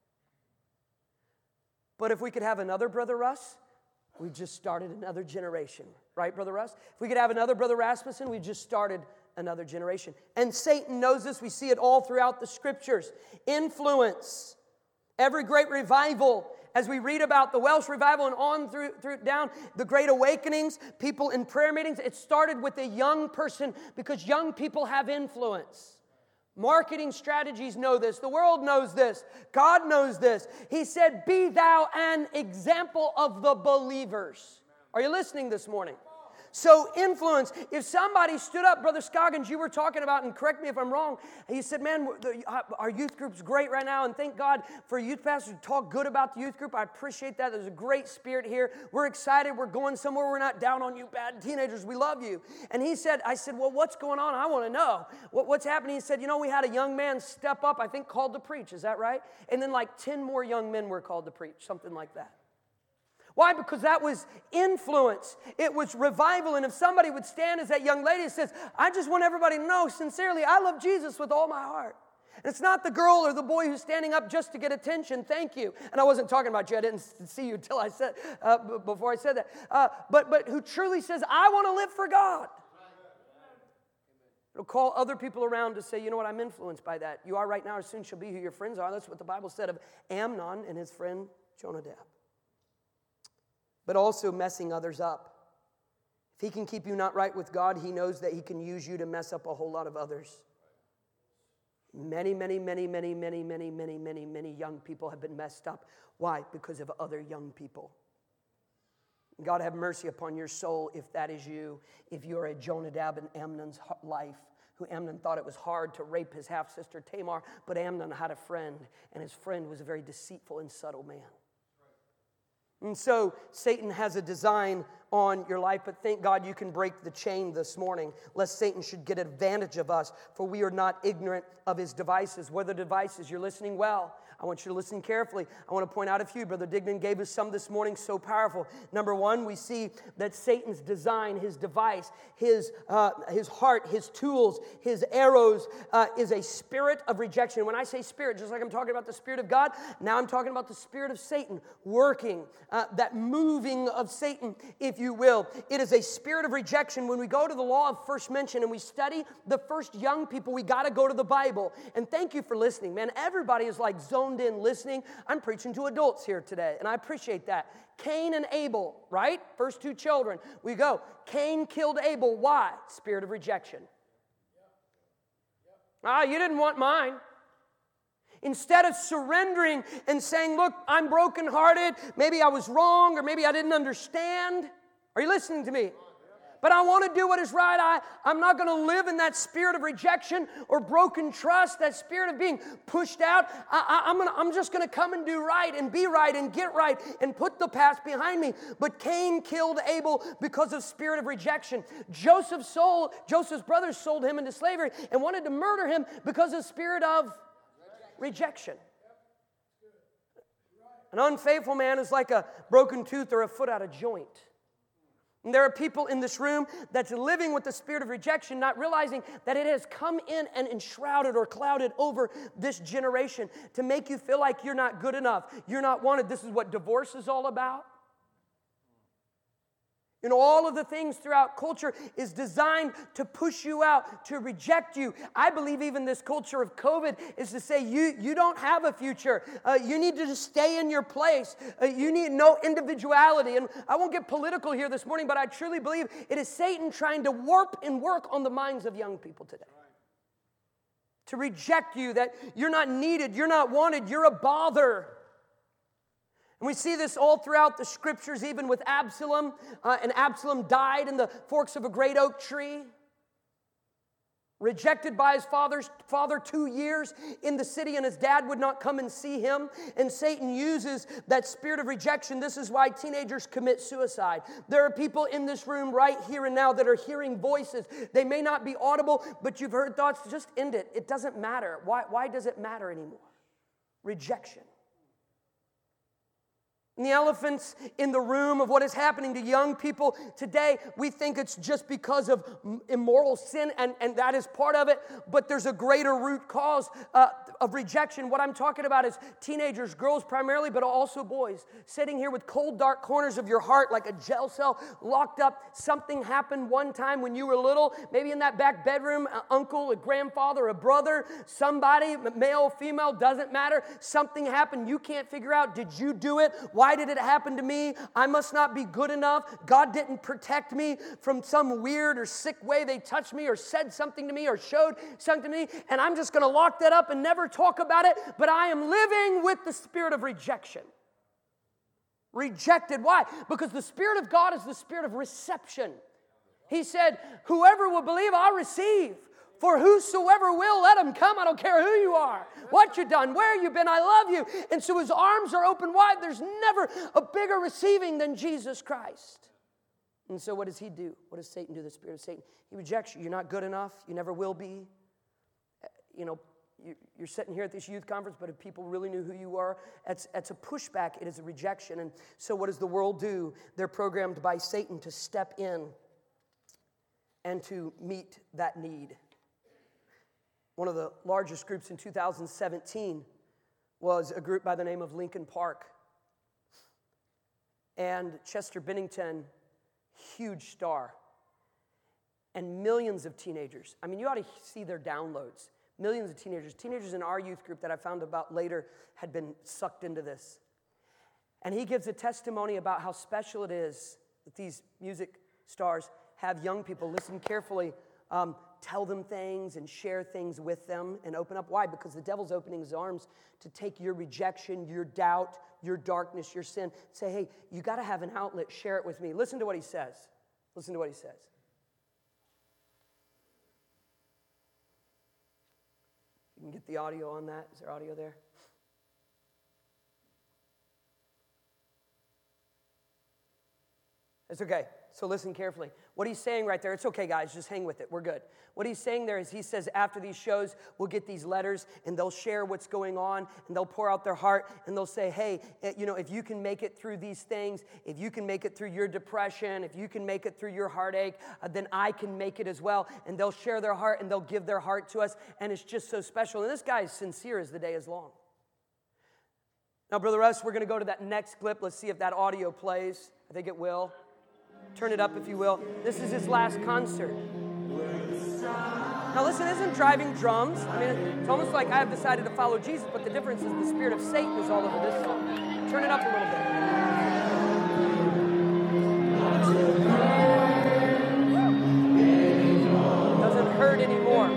But if we could have another Brother Russ, we just started another generation. Right, Brother Russ? If we could have another Brother Rasmussen, we just started another generation. And Satan knows this. We see it all throughout the Scriptures. Influence. Every great revival, as we read about the Welsh revival and on through down the Great Awakenings, people in prayer meetings, it started with a young person because young people have influence. Marketing strategies know this. The world knows this. God knows this. He said, be thou an example of the believers. Are you listening this morning? So influence, if somebody stood up, Brother Scoggins, you were talking about, and correct me if I'm wrong, he said, man, our youth group's great right now, and thank God for a youth pastor to talk good about the youth group. I appreciate that. There's a great spirit here. We're excited. We're going somewhere. We're not down on you bad teenagers. We love you. And he said, I said, well, what's going on? I want to know. What's happening? He said, you know, we had a young man step up, I think called to preach. Is that right? And then like 10 more young men were called to preach, something like that. Why? Because that was influence. It was revival. And if somebody would stand as that young lady and says, I just want everybody to know sincerely, I love Jesus with all my heart. And it's not the girl or the boy who's standing up just to get attention. Thank you. And I wasn't talking about you. I didn't see you until I said, before I said that. But who truly says, I want to live for God. It'll call other people around to say, you know what, I'm influenced by that. You are right now, or soon shall be who your friends are. That's what the Bible said of Amnon and his friend Jonadab. But also messing others up. If he can keep you not right with God, he knows that he can use you to mess up a whole lot of others. Many young people have been messed up. Why? Because of other young people. God have mercy upon your soul if that is you. If you're a Jonadab in Amnon's life, who Amnon thought it was hard to rape his half-sister Tamar, but Amnon had a friend, and his friend was a very deceitful and subtle man. And so Satan has a design on your life, but thank God you can break the chain this morning, lest Satan should get advantage of us, for we are not ignorant of his devices. What are the devices? You're listening well. I want you to listen carefully. I want to point out a few. Brother Dignan gave us some this morning, so powerful. Number one, we see that Satan's design, his device, his heart, his tools, his arrows, is a spirit of rejection. When I say spirit, just like I'm talking about the Spirit of God, now I'm talking about the spirit of Satan working, that moving of Satan, if you will. It is a spirit of rejection. When we go to the law of first mention and we study the first young people, we got to go to the Bible. And thank you for listening, man. Everybody is like zoned in listening. I'm preaching to adults here today, and I appreciate that. Cain and Abel, right? First two children. We go. Cain killed Abel. Why? Spirit of rejection. You didn't want mine. Instead of surrendering and saying, look, I'm brokenhearted. Maybe I was wrong, or maybe I didn't understand. Are you listening to me? But I want to do what is right. I'm not going to live in that spirit of rejection or broken trust, that spirit of being pushed out. I'm just going to come and do right and be right and get right and put the past behind me. But Cain killed Abel because of spirit of rejection. Joseph's brothers sold him into slavery and wanted to murder him because of spirit of rejection. An unfaithful man is like a broken tooth or a foot out of joint. And there are people in this room that's living with the spirit of rejection, not realizing that it has come in and enshrouded or clouded over this generation to make you feel like you're not good enough. You're not wanted. This is what divorce is all about. You know, all of the things throughout culture is designed to push you out, to reject you. I believe even this culture of COVID is to say you don't have a future. You need to just stay in your place. You need no individuality. And I won't get political here this morning, but I truly believe it is Satan trying to warp and work on the minds of young people today. To reject you, that you're not needed, you're not wanted, you're a bother. And we see this all throughout the scriptures, even with Absalom. And Absalom died in the forks of a great oak tree. Rejected by his father 2 years in the city, and his dad would not come and see him. And Satan uses that spirit of rejection. This is why teenagers commit suicide. There are people in this room right here and now that are hearing voices. They may not be audible, but you've heard thoughts. Just end it. It doesn't matter. Why does it matter anymore? Rejection. And the elephants in the room of what is happening to young people today, we think it's just because of immoral sin, and that is part of it, but there's a greater root cause of rejection. What I'm talking about is teenagers, girls primarily, but also boys, sitting here with cold, dark corners of your heart like a jail cell locked up. Something happened one time when you were little, maybe in that back bedroom, an uncle, a grandfather, a brother, somebody, male, female, doesn't matter. Something happened. You can't figure out, did you do it? Why did it happen to me? I must not be good enough. God didn't protect me from some weird or sick way they touched me or said something to me or showed something to me, and I'm just going to lock that up and never talk about it, but I am living with the spirit of rejection. Rejected. Why? Because the Spirit of God is the spirit of reception. He said, whoever will believe, I'll receive. For whosoever will, let him come. I don't care who you are, what you've done, where you've been, I love you. And so his arms are open wide. There's never a bigger receiving than Jesus Christ. And so what does he do? What does Satan do, the spirit of Satan? He rejects you. You're not good enough. You never will be. You know, you're sitting here at this youth conference, but if people really knew who you were, it's a pushback. It is a rejection. And so what does the world do? They're programmed by Satan to step in and to meet that need. One of the largest groups in 2017 was a group by the name of Lincoln Park. And Chester Bennington, huge star. and millions of teenagers. I mean, you ought to see their downloads. Millions of teenagers. Teenagers in our youth group that I found about later had been sucked into this. And he gives a testimony about how special it is that these music stars have young people listen carefully, tell them things and share things with them and open up. Why? Because the devil's opening his arms to take your rejection, your doubt, your darkness, your sin. Say, hey, you got to have an outlet. Share it with me. Listen to what he says. Listen to what he says. You can get the audio on that. Is there audio there? It's okay. So listen carefully. What he's saying right there, it's okay, guys, just hang with it. We're good. What he's saying there is he says after these shows, we'll get these letters and they'll share what's going on and they'll pour out their heart and they'll say, hey, if you can make it through these things, if you can make it through your depression, if you can make it through your heartache, then I can make it as well. And they'll share their heart and they'll give their heart to us. And it's just so special. And this guy is sincere as the day is long. Now, Brother Russ, we're going to go to that next clip. Let's see if that audio plays. I think it will. Turn it up if you will. This is his last concert. Now listen, isn't driving drums? I mean, it's almost like I have decided to follow Jesus, but the difference is the spirit of Satan is all over this song. Turn it up a little bit. It doesn't hurt anymore.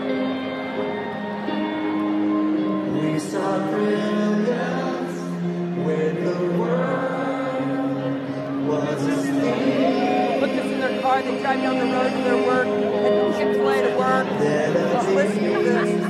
We saw brilliance when the world was asleep. Put this in their car, they drive down the road to their work, and Chick-fil-A to work. Well, listen to this.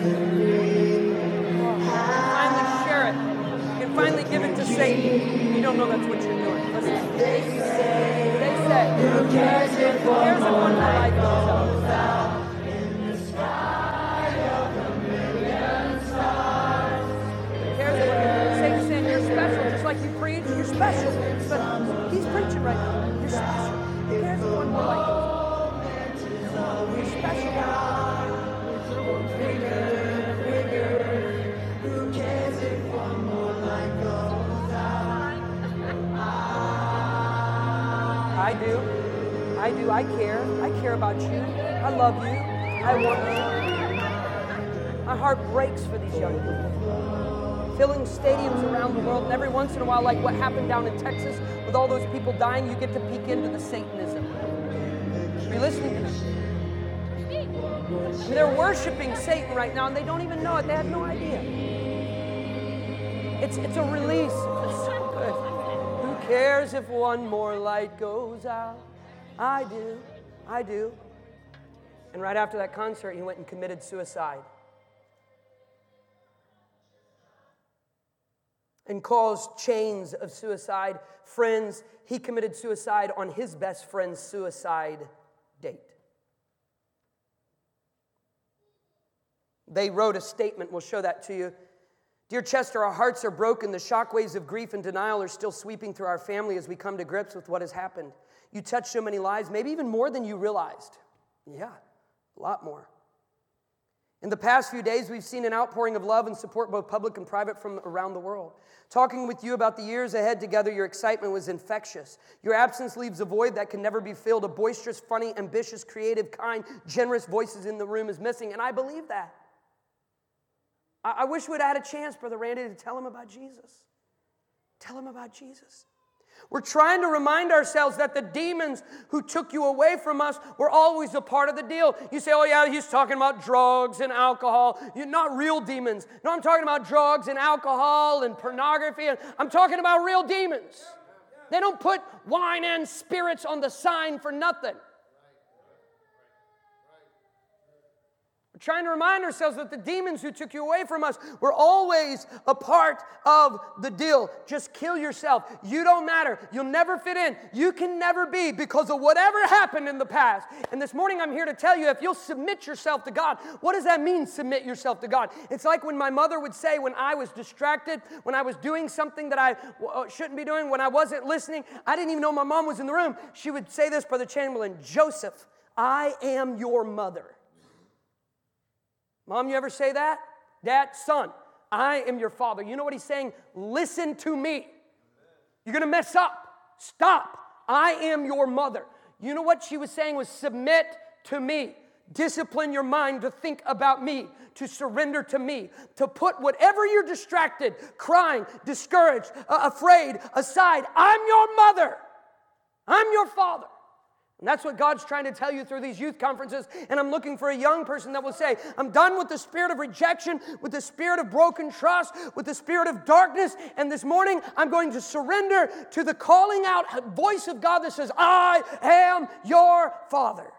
Finally share it. You can finally give it to Satan. You don't know that's what you're doing. Listen. They say, who cares if one more light goes out in the sky of a million stars? Who cares if Satan's saying you're special, just like you preach, you're special. But he's preaching right now. You're special. Who cares if one more light goes out? You're special. Who cares if one more light goes out? I do. I care. I care about you. I love you. I want you. My heart breaks for these young people. Filling stadiums around the world, and every once in a while, like what happened down in Texas with all those people dying, you get to peek into the Satanism. Are you listening to me? And they're worshiping Satan right now, and they don't even know it. They have no idea. It's a release. It's so good. Who cares if one more light goes out? I do. And right after that concert, he went and committed suicide. And caused chains of suicide. Friends, he committed suicide on his best friend's suicide date. They wrote a statement. We'll show that to you. Dear Chester, our hearts are broken. The shockwaves of grief and denial are still sweeping through our family as we come to grips with what has happened. You touched so many lives, maybe even more than you realized. Yeah, a lot more. In the past few days, we've seen an outpouring of love and support, both public and private, from around the world. Talking with you about the years ahead together, your excitement was infectious. Your absence leaves a void that can never be filled. A boisterous, funny, ambitious, creative, kind, generous voices in the room is missing, and I believe that. I wish we'd had a chance, Brother Randy, to tell him about Jesus. Tell him about Jesus. We're trying to remind ourselves that the demons who took you away from us were always a part of the deal. You say, oh yeah, he's talking about drugs and alcohol. You're not real demons. No, I'm talking about drugs and alcohol and pornography. I'm talking about real demons. They don't put wine and spirits on the sign for nothing. Trying to remind ourselves that the demons who took you away from us were always a part of the deal. Just kill yourself. You don't matter. You'll never fit in. You can never be because of whatever happened in the past. And this morning I'm here to tell you, if you'll submit yourself to God, what does that mean, submit yourself to God? It's like when my mother would say when I was distracted, when I was doing something that I shouldn't be doing, when I wasn't listening, I didn't even know my mom was in the room. She would say this, Brother Chamberlain, Joseph, I am your mother. Mom, you ever say that? Dad, son, I am your father. You know what he's saying? Listen to me. You're going to mess up. Stop. I am your mother. You know what she was saying was submit to me. Discipline your mind to think about me, to surrender to me, to put whatever you're distracted, crying, discouraged, afraid, aside. I'm your mother. I'm your father. And that's what God's trying to tell you through these youth conferences. And I'm looking for a young person that will say, I'm done with the spirit of rejection, with the spirit of broken trust, with the spirit of darkness. And this morning, I'm going to surrender to the calling out voice of God that says, I am your father.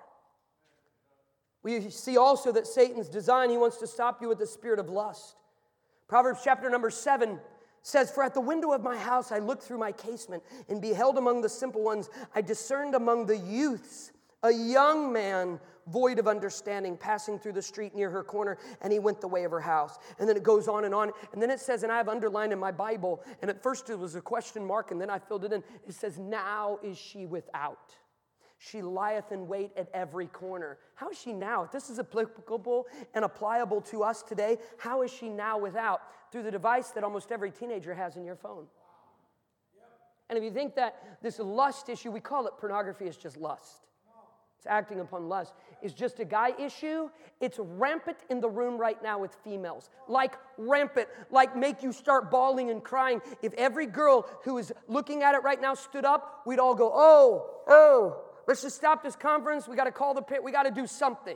We see also that Satan's design, he wants to stop you with the spirit of lust. Proverbs chapter number 7 says, for at the window of my house I looked through my casement and beheld among the simple ones, I discerned among the youths a young man void of understanding passing through the street near her corner, and he went the way of her house. And then it goes on, and then it says, and I have underlined in my Bible, and at first it was a question mark, and then I filled it in. It says, now is she without. She lieth in wait at every corner. How is she now? If this is applicable and applicable to us today, how is she now without? Through the device that almost every teenager has in your phone. And if you think that this lust issue, we call it pornography, is just lust. It's acting upon lust. It's just a guy issue. It's rampant in the room right now with females. Like rampant. Like make you start bawling and crying. If every girl who is looking at it right now stood up, we'd all go, oh. Let's just stop this conference. We got to call the pit. We got to do something.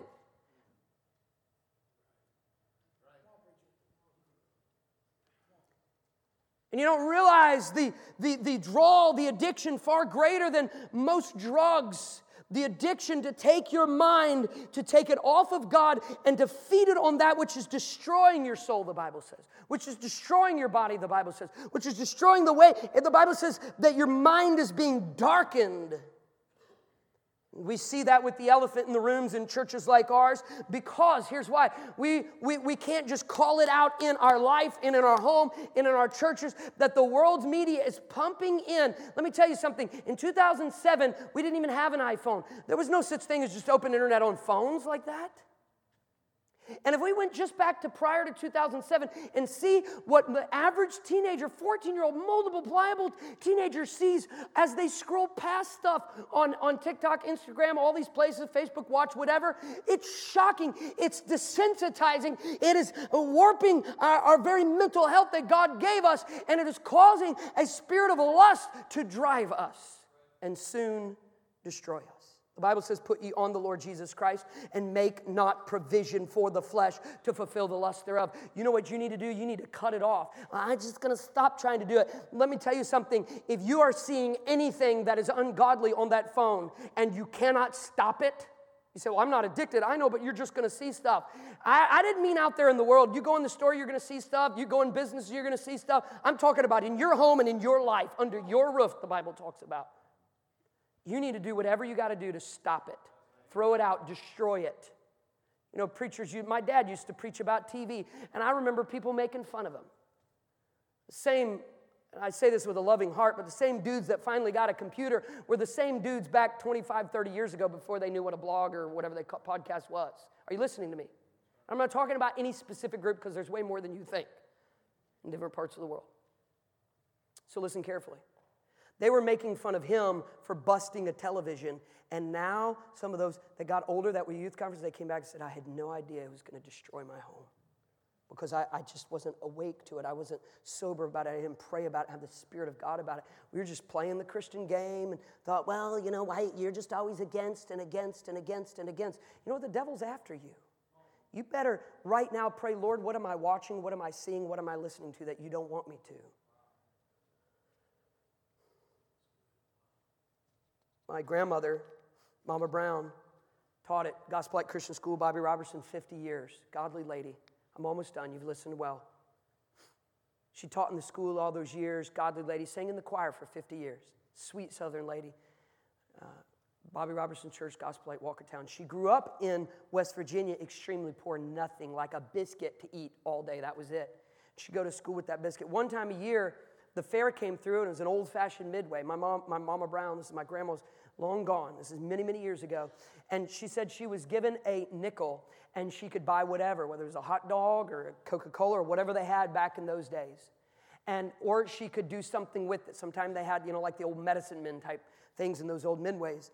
And you don't realize the draw, the addiction far greater than most drugs. The addiction to take your mind, to take it off of God and to feed it on that which is destroying your soul, the Bible says. Which is destroying your body, the Bible says. Which is destroying the way. And the Bible says that your mind is being darkened. We see that with the elephant in the rooms in churches like ours because, here's why, we can't just call it out in our life and in our home and in our churches that the world's media is pumping in. Let me tell you something. In 2007, we didn't even have an iPhone. There was no such thing as just open internet on phones like that. And if we went just back to prior to 2007 and see what the average teenager, 14-year-old, multiple pliable teenager sees as they scroll past stuff on TikTok, Instagram, all these places, Facebook Watch, whatever, it's shocking. It's desensitizing. It is warping our very mental health that God gave us, and it is causing a spirit of lust to drive us and soon destroy us. The Bible says, put ye on the Lord Jesus Christ and make not provision for the flesh to fulfill the lust thereof. You know what you need to do? You need to cut it off. I'm just going to stop trying to do it. Let me tell you something. If you are seeing anything that is ungodly on that phone and you cannot stop it, you say, well, I'm not addicted. I know, but you're just going to see stuff. I didn't mean out there in the world. You go in the store, you're going to see stuff. You go in business, you're going to see stuff. I'm talking about in your home and in your life, under your roof, the Bible talks about. You need to do whatever you got to do to stop it. Throw it out, destroy it. You know, preachers, my dad used to preach about TV, and I remember people making fun of him. The same, and I say this with a loving heart, but the same dudes that finally got a computer were the same dudes back 25, 30 years ago before they knew what a blog or whatever they podcast was. Are you listening to me? I'm not talking about any specific group because there's way more than you think in different parts of the world. So listen carefully. They were making fun of him for busting a television. And now some of those that got older that were youth conference, they came back and said, I had no idea it was going to destroy my home. Because I just wasn't awake to it. I wasn't sober about it. I didn't pray about it, have the Spirit of God about it. We were just playing the Christian game and thought, well, you know, you're just always against and against and against and against. You know what? The devil's after you. You better right now pray, Lord, what am I watching? What am I seeing? What am I listening to that you don't want me to? My grandmother, Mama Brown, taught at Gospel Light Christian School, Bobby Robertson, 50 years. Godly lady. I'm almost done. You've listened well. She taught in the school all those years. Godly lady. Sang in the choir for 50 years. Sweet Southern lady. Bobby Robertson Church, Gospel Light, Walkertown. She grew up in West Virginia, extremely poor, nothing, like a biscuit to eat all day. That was it. She'd go to school with that biscuit. One time a year, the fair came through, and it was an old-fashioned Midway. My Mama Brown, this is my grandma's, long gone. This is many, many years ago. And she said she was given a nickel, and she could buy whatever, whether it was a hot dog or a Coca-Cola or whatever they had back in those days. Or she could do something with it. Sometimes they had, like the old medicine men type things in those old Midways.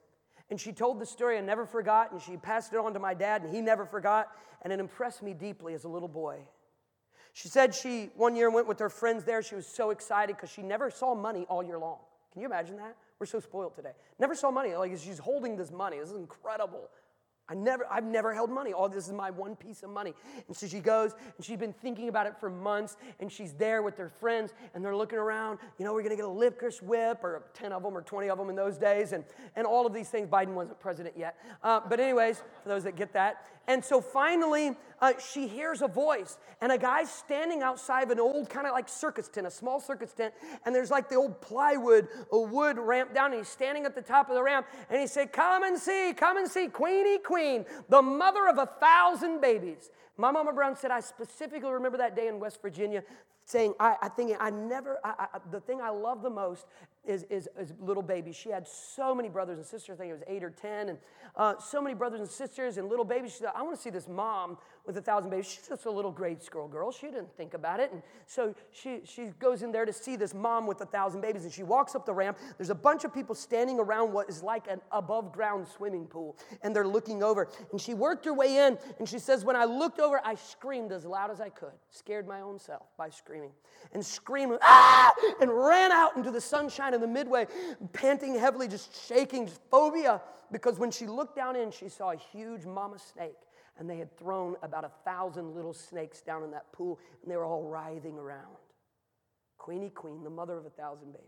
And she told the story I never forgot, and she passed it on to my dad, and he never forgot, and it impressed me deeply as a little boy. She said she, one year, went with her friends there. She was so excited because she never saw money all year long. Can you imagine that? We're so spoiled today. Never saw money. Like, she's holding this money. This is incredible. I've never held money. Oh, this is my one piece of money. And so she goes, and she's been thinking about it for months, and she's there with their friends, and they're looking around. You know, we're going to get a licorice whip, or 10 of them or 20 of them in those days, and all of these things. Biden wasn't president yet. But anyways, for those that get that. And so finally, she hears a voice, and a guy's standing outside of an old kind of like circus tent, a small circus tent, and there's like the old plywood, a wood ramp down, and he's standing at the top of the ramp, and he said, come and see, Queenie Queen, the mother of 1,000 babies. My Mama Brown said, I specifically remember that day in West Virginia saying, the thing I love the most is little babies. She had so many brothers and sisters. I think it was 8 or 10, and so many brothers and sisters and little babies. She said, I want to see this mom with 1,000 babies. She's just a little grade school girl. She didn't think about it. And so she goes in there to see this mom with 1,000 babies, and she walks up the ramp. There's a bunch of people standing around what is like an above-ground swimming pool, and they're looking over. And she worked her way in, and she says, when I looked over, I screamed as loud as I could, scared my own self by screaming, and screamed, ah! And ran out into the sunshine in the midway, panting heavily, just shaking, just phobia, because when she looked down in, she saw a huge mama snake, and they had thrown about 1,000 little snakes down in that pool, and they were all writhing around. Queenie Queen, the mother of 1,000 babies.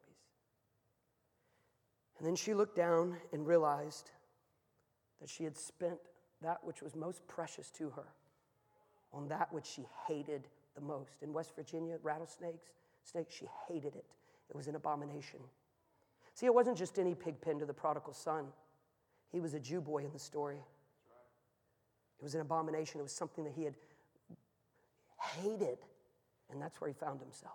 And then she looked down and realized that she had spent that which was most precious to her on that which she hated the most. In West Virginia, rattlesnakes, she hated it. It was an abomination. See, it wasn't just any pig pen to the prodigal son. He was a Jew boy in the story. It was an abomination. It was something that he had hated, and that's where he found himself.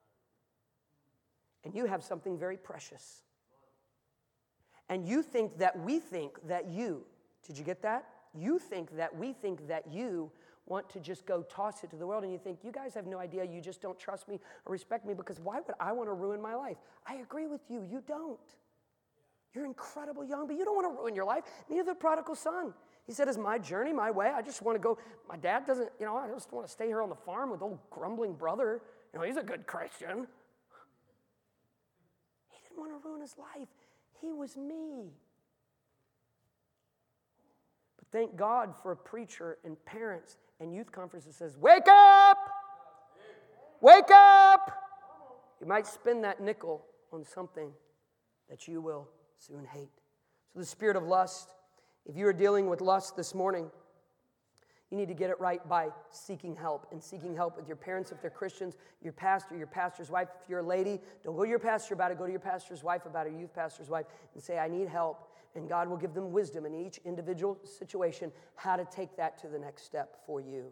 And you have something very precious. And you think that we think that you, did you get that? You think that we think that you want to just go toss it to the world, and you think, you guys have no idea, you just don't trust me or respect me, because why would I want to ruin my life? I agree with you, you don't. You're incredibly young, but you don't want to ruin your life. Neither the prodigal son. He said, it's my journey, my way. I just want to go. My dad doesn't, I just want to stay here on the farm with old grumbling brother. He's a good Christian. He didn't want to ruin his life. He was me. But thank God for a preacher and parents and youth conferences that says, wake up! Wake up! You might spend that nickel on something that you will soon hate. So the spirit of lust, if you are dealing with lust this morning, you need to get it right by seeking help, and seeking help with your parents if they're Christians, your pastor, your pastor's wife. If you're a lady, don't go to your pastor about it. Go to your pastor's wife about it, your youth pastor's wife, and say, I need help. And God will give them wisdom in each individual situation how to take that to the next step for you.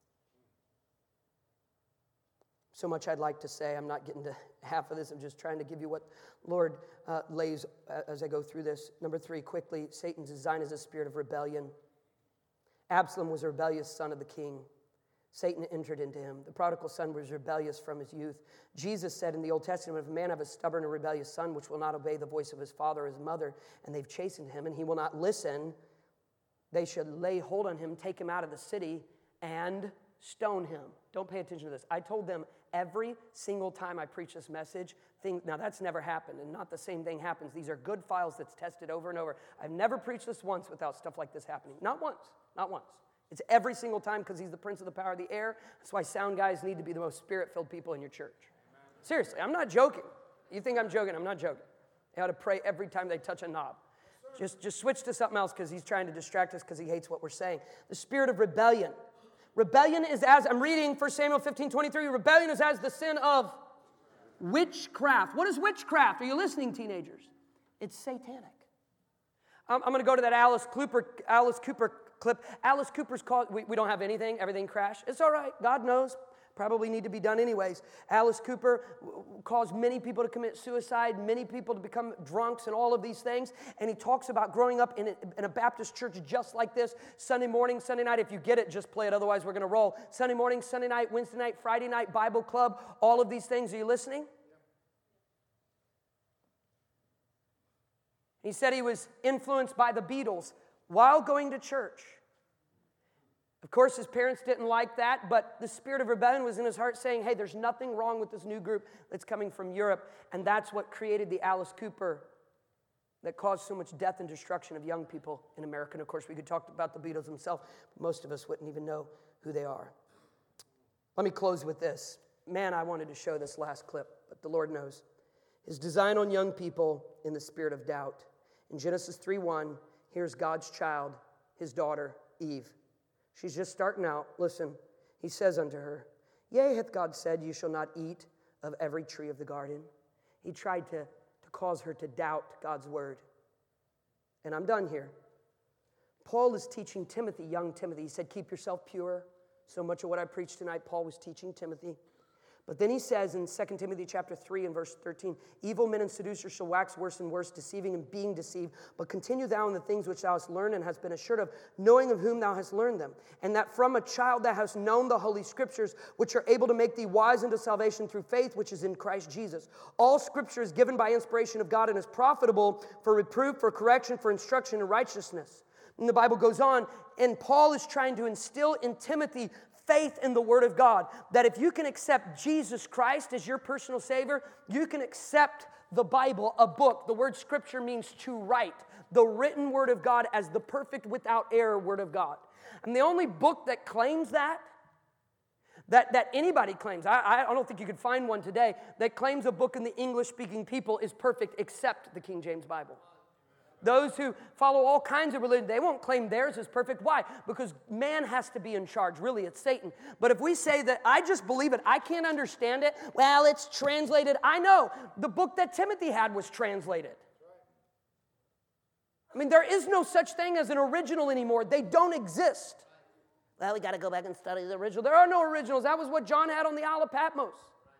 So much I'd like to say. I'm not getting to half of this. I'm just trying to give you what Lord lays as I go through this. Number 3, quickly, Satan's design is a spirit of rebellion. Absalom was a rebellious son of the king. Satan entered into him. The prodigal son was rebellious from his youth. Jesus said in the Old Testament, if a man have a stubborn and rebellious son which will not obey the voice of his father or his mother, and they've chastened him, and he will not listen, they should lay hold on him, take him out of the city, and stone him. Don't pay attention to this. I told them every single time I preach this message, now that's never happened, and not the same thing happens. These are good files that's tested over and over. I've never preached this once without stuff like this happening. Not once. Not once. It's every single time, because he's the prince of the power of the air. That's why sound guys need to be the most spirit-filled people in your church. Seriously, I'm not joking. You think I'm joking? I'm not joking. They ought to pray every time they touch a knob. Just switch to something else, because he's trying to distract us because he hates what we're saying. The spirit of rebellion. Rebellion is as, I'm reading 1 Samuel 15:23, rebellion is as the sin of witchcraft. What is witchcraft? Are you listening, teenagers? It's satanic. I'm going to go to that Alice Cooper clip. Alice Cooper's called, we don't have anything, everything crashed. It's all right, God knows. Probably need to be done anyways. Alice Cooper caused many people to commit suicide, many people to become drunks and all of these things. And he talks about growing up in a Baptist church just like this. Sunday morning, Sunday night, if you get it, just play it. Otherwise, we're going to roll. Sunday morning, Sunday night, Wednesday night, Friday night, Bible club, all of these things. Are you listening? He said he was influenced by the Beatles while going to church. Of course, his parents didn't like that, but the spirit of rebellion was in his heart saying, hey, there's nothing wrong with this new group that's coming from Europe. And that's what created the Alice Cooper that caused so much death and destruction of young people in America. And of course, we could talk about the Beatles themselves, but most of us wouldn't even know who they are. Let me close with this. Man, I wanted to show this last clip, but the Lord knows. His design on young people in the spirit of doubt. In Genesis 3:1, here's God's child, his daughter, Eve. She's just starting out. Listen, he says unto her, yea, hath God said, you shall not eat of every tree of the garden. He tried to cause her to doubt God's word. And I'm done here. Paul is teaching Timothy, young Timothy. He said, keep yourself pure. So much of what I preached tonight, Paul was teaching Timothy. But then he says in 2 Timothy chapter 3 and verse 13, evil men and seducers shall wax worse and worse, deceiving and being deceived. But continue thou in the things which thou hast learned and hast been assured of, knowing of whom thou hast learned them. And that from a child thou hast known the holy scriptures, which are able to make thee wise unto salvation through faith, which is in Christ Jesus. All scripture is given by inspiration of God and is profitable for reproof, for correction, for instruction in righteousness. And the Bible goes on, and Paul is trying to instill in Timothy faith in the Word of God, that if you can accept Jesus Christ as your personal Savior, you can accept the Bible, a book. The word Scripture means to write, the written Word of God as the perfect, without error Word of God. And the only book that claims that anybody claims, I don't think you could find one today, that claims a book in the English-speaking people is perfect except the King James Bible. Those who follow all kinds of religion, they won't claim theirs is perfect. Why? Because man has to be in charge. Really, it's Satan. But if we say that I just believe it, I can't understand it, well, it's translated. I know. The book that Timothy had was translated. I mean, there is no such thing as an original anymore. They don't exist. Well, we got to go back and study the original. There are no originals. That was what John had on the Isle of Patmos.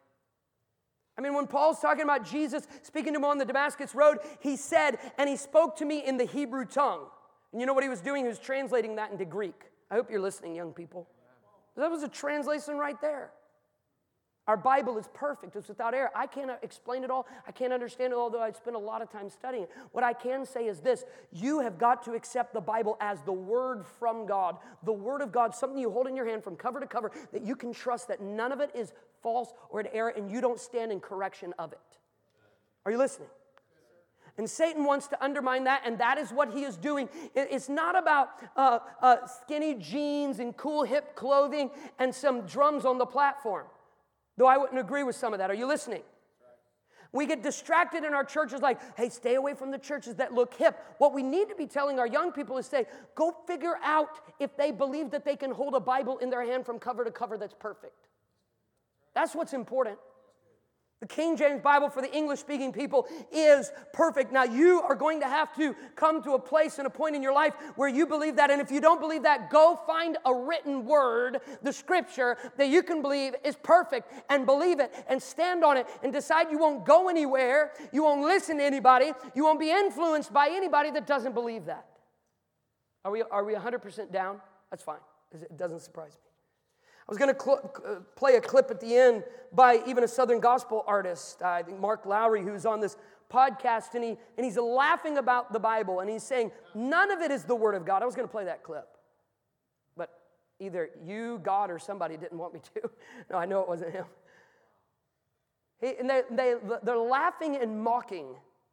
I mean, when Paul's talking about Jesus speaking to him on the Damascus Road, he said, and he spoke to me in the Hebrew tongue. And you know what he was doing? He was translating that into Greek. I hope you're listening, young people. That was a translation right there. Our Bible is perfect. It's without error. I can't explain it all. I can't understand it, although I spent a lot of time studying it. What I can say is this. You have got to accept the Bible as the Word from God. The Word of God, something you hold in your hand from cover to cover, that you can trust that none of it is false or an error, and you don't stand in correction of it. Are you listening? And Satan wants to undermine that, and that is what he is doing. It's not about skinny jeans and cool hip clothing and some drums on the platform. Though I wouldn't agree with some of that. Are you listening? We get distracted in our churches like, hey, stay away from the churches that look hip. What we need to be telling our young people is say, go figure out if they believe that they can hold a Bible in their hand from cover to cover that's perfect. That's what's important. The King James Bible for the English-speaking people is perfect. Now, you are going to have to come to a place and a point in your life where you believe that. And if you don't believe that, go find a written word, the Scripture, that you can believe is perfect, and believe it and stand on it and decide you won't go anywhere, you won't listen to anybody, you won't be influenced by anybody that doesn't believe that. Are we 100% down? That's fine. It doesn't surprise me. I was going to play a clip at the end by even a Southern gospel artist, I think Mark Lowry, who's on this podcast, and he's laughing about the Bible, and he's saying, none of it is the Word of God. I was going to play that clip, but either you, God, or somebody didn't want me to. No, I know it wasn't him. And they're laughing and mocking.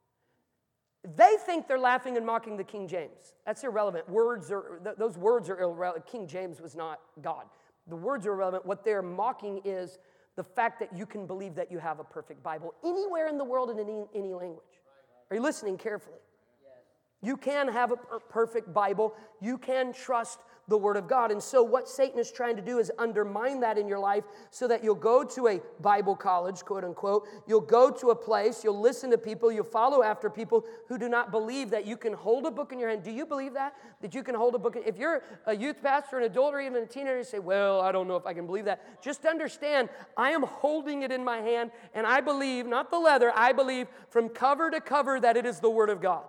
They think they're laughing and mocking the King James. That's irrelevant. Those words are irrelevant. King James was not God. The words are irrelevant. What they're mocking is the fact that you can believe that you have a perfect Bible anywhere in the world and in any language. Are you listening carefully? You can have a perfect Bible. You can trust the Word of God. And so what Satan is trying to do is undermine that in your life so that you'll go to a Bible college, quote unquote. You'll go to a place, you'll listen to people, you'll follow after people who do not believe that you can hold a book in your hand. Do you believe that? That you can hold a book? If you're a youth pastor, an adult, or even a teenager, you say, well, I don't know if I can believe that. Just understand, I am holding it in my hand, and I believe, not the leather, I believe from cover to cover that it is the Word of God.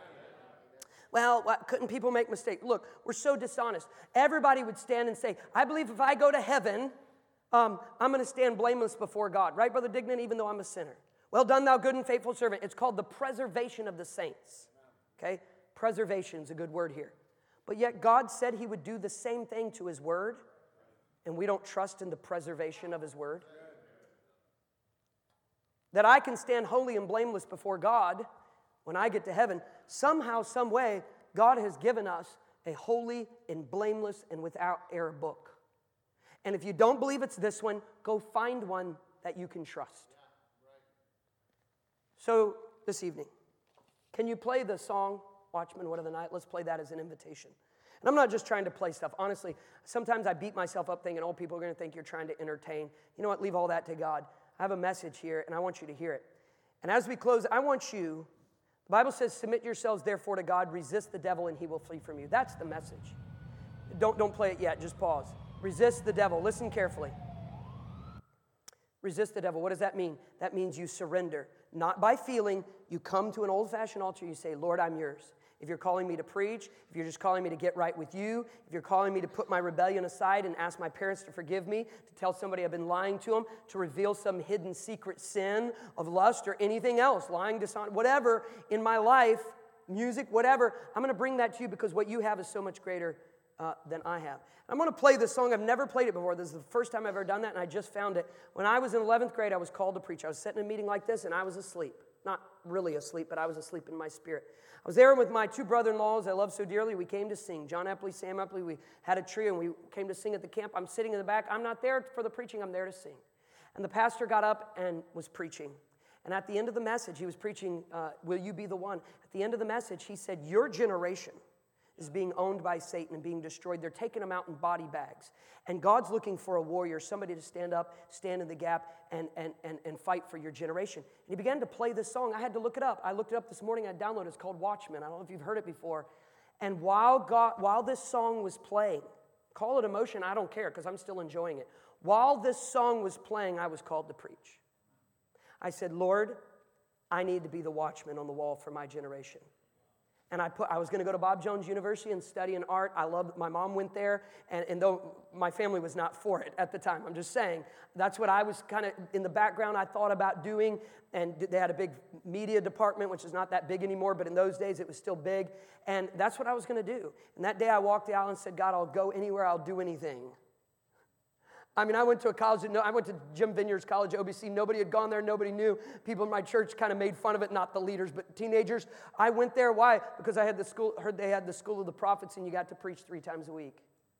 Well, couldn't people make mistakes? Look, we're so dishonest. Everybody would stand and say, I believe if I go to heaven, I'm going to stand blameless before God. Right, Brother Dignan, even though I'm a sinner? Well done, thou good and faithful servant. It's called the preservation of the saints. Okay? Preservation is a good word here. But yet God said he would do the same thing to his word, and we don't trust in the preservation of his word. That I can stand holy and blameless before God when I get to heaven. Somehow, some way, God has given us a holy and blameless and without error book. And if you don't believe it's this one, go find one that you can trust. So this evening, can you play the song, Watchman, What of the Night? Let's play that as an invitation. And I'm not just trying to play stuff. Honestly, sometimes I beat myself up thinking, oh, people are going to think you're trying to entertain. You know what? Leave all that to God. I have a message here, and I want you to hear it. And as we close, I want you, the Bible says, submit yourselves therefore to God, resist the devil, and he will flee from you. That's the message. Don't play it yet. Just pause. Resist the devil. Listen carefully. Resist the devil. What does that mean? That means you surrender. Not by feeling. You come to an old-fashioned altar. You say, Lord, I'm yours. If you're calling me to preach, if you're just calling me to get right with you, if you're calling me to put my rebellion aside and ask my parents to forgive me, to tell somebody I've been lying to them, to reveal some hidden secret sin of lust or anything else, lying, dishonor, whatever in my life, music, whatever, I'm going to bring that to you because what you have is so much greater than I have. I'm going to play this song. I've never played it before. This is the first time I've ever done that, and I just found it. When I was in 11th grade, I was called to preach. I was sitting in a meeting like this, and I was asleep. Not really asleep, but I was asleep in my spirit. I was there with my two brother-in-laws I love so dearly. We came to sing. John Epley, Sam Epley, we had a trio, and we came to sing at the camp. I'm sitting in the back. I'm not there for the preaching. I'm there to sing. And the pastor got up and was preaching. And at the end of the message, he was preaching, Will You Be the One? At the end of the message, he said, your generation is being owned by Satan and being destroyed. They're taking them out in body bags. And God's looking for a warrior, somebody to stand up, stand in the gap, and fight for your generation. And he began to play this song. I had to look it up. I looked it up this morning. I downloaded it. It's called Watchmen. I don't know if you've heard it before. And while this song was playing, call it emotion, I don't care because I'm still enjoying it. While this song was playing, I was called to preach. I said, Lord, I need to be the watchman on the wall for my generation. And I was going to go to Bob Jones University and study an art. My mom went there, and though my family was not for it at the time, I'm just saying, that's what I was kind of, in the background, I thought about doing. And they had a big media department, which is not that big anymore, but in those days it was still big. And that's what I was going to do. And that day I walked the aisle and said, God, I'll go anywhere, I'll do anything. I mean, I went to a college, I went to Jim Vineyard's College, OBC. Nobody had gone there. Nobody knew. People in my church kind of made fun of it, not the leaders, but teenagers. I went there. Why? Because I had heard they had the School of the Prophets, and you got to preach 3 times a week.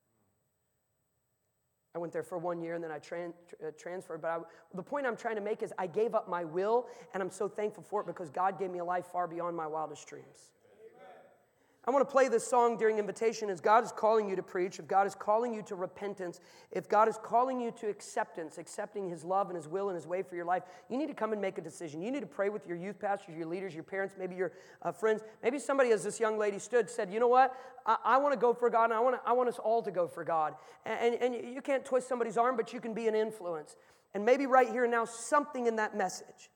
I went there for 1 year, and then I transferred. But the point I'm trying to make is I gave up my will, and I'm so thankful for it because God gave me a life far beyond my wildest dreams. I want to play this song during invitation as God is calling you to preach, if God is calling you to repentance, if God is calling you to acceptance, accepting his love and his will and his way for your life, you need to come and make a decision. You need to pray with your youth pastors, your leaders, your parents, maybe your friends. Maybe somebody, as this young lady stood, said, you know what? I want to go for God, and I want us all to go for God. And you can't twist somebody's arm, but you can be an influence. And maybe right here and now, something in that message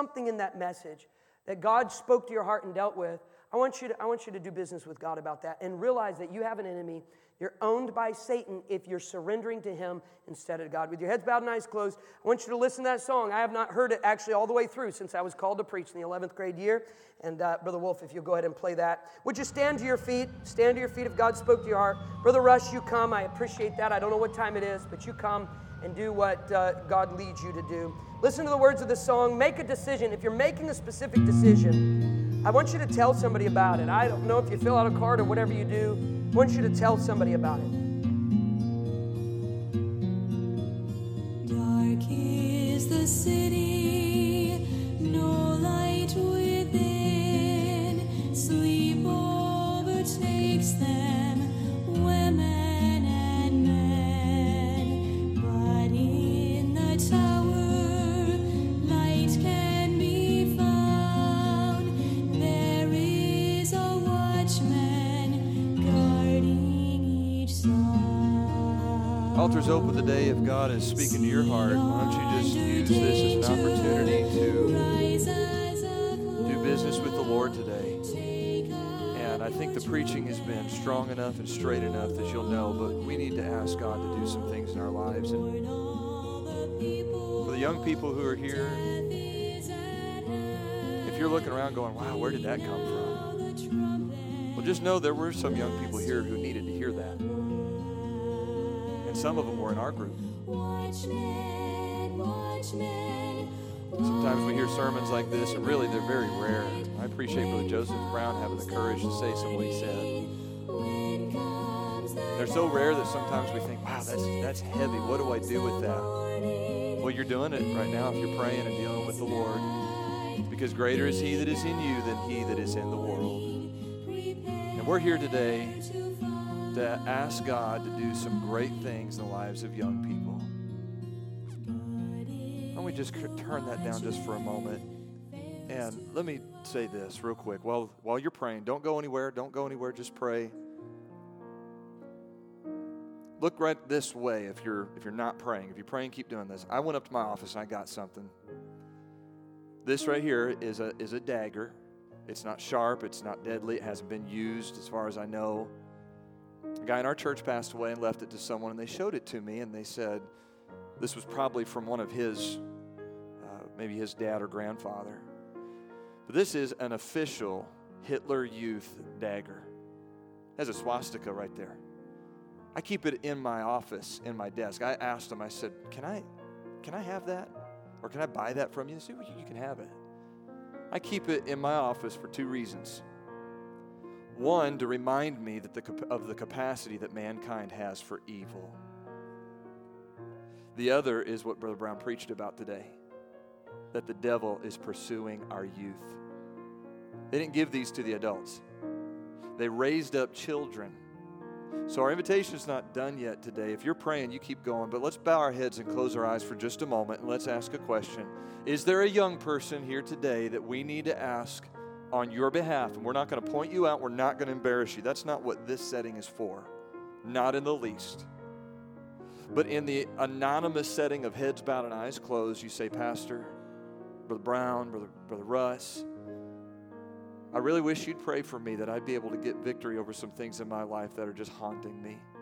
that God spoke to your heart and dealt with, I want you to do business with God about that and realize that you have an enemy. You're owned by Satan if you're surrendering to him instead of God. With your heads bowed and eyes closed, I want you to listen to that song. I have not heard it actually all the way through since I was called to preach in the 11th grade year. And Brother Wolf, if you'll go ahead and play that. Would you stand to your feet? Stand to your feet if God spoke to your heart. Brother Rush, you come. I appreciate that. I don't know what time it is, but you come and do what God leads you to do. Listen to the words of the song. Make a decision. If you're making a specific decision, I want you to tell somebody about it. I don't know if you fill out a card or whatever you do. I want you to tell somebody about it. Dark is the city, no light within. Sleep overtakes them, women and men. But in the tower, light can be found. There is a watchman guarding each side. Altar's open today. If God is speaking to your heart, why don't you just use this as an opportunity to do business with the Lord today. And I think the preaching has been strong enough and straight enough that you'll know, but we need to ask God to do some things in our lives. And for the young people who are here, if if you're looking around going, wow, where did that come from? Well, just know there were some young people here who needed to hear that. And some of them were in our group. Sometimes we hear sermons like this, and really they're very rare. I appreciate Brother Joseph Brown having the courage to say some of what he said. They're so rare that sometimes we think, wow, that's heavy. What do I do with that? Well, you're doing it right now if you're praying and dealing with the Lord. Because greater is He that is in you than he that is in the world. And we're here today to ask God to do some great things in the lives of young people. Why don't we just turn that down just for a moment? And let me say this real quick. While you're praying, don't go anywhere. Don't go anywhere. Just pray. Look right this way if you're not praying. If you're praying, keep doing this. I went up to my office and I got something. This right here is a dagger. It's not sharp. It's not deadly. It hasn't been used as far as I know. A guy in our church passed away and left it to someone, and they showed it to me, and they said this was probably from one of his, maybe his dad or grandfather. But this is an official Hitler Youth dagger. It has a swastika right there. I keep it in my office, in my desk. I asked him, I said, can I have that? Or can I buy that from you? He said, well, you can have it. I keep it in my office for two reasons. One, to remind me of the capacity that mankind has for evil. The other is what Brother Brown preached about today, that the devil is pursuing our youth. They didn't give these to the adults. They raised up children. So our invitation is not done yet today. If you're praying, you keep going, but let's bow our heads and close our eyes for just a moment, and let's ask a question. Is there a young person here today that we need to ask on your behalf? And we're not going to point you out. We're not going to embarrass you. That's not what this setting is for. Not in the least. But in the anonymous setting of heads bowed and eyes closed, you say, Pastor, Brother Brown, Brother Russ, I really wish you'd pray for me that I'd be able to get victory over some things in my life that are just haunting me.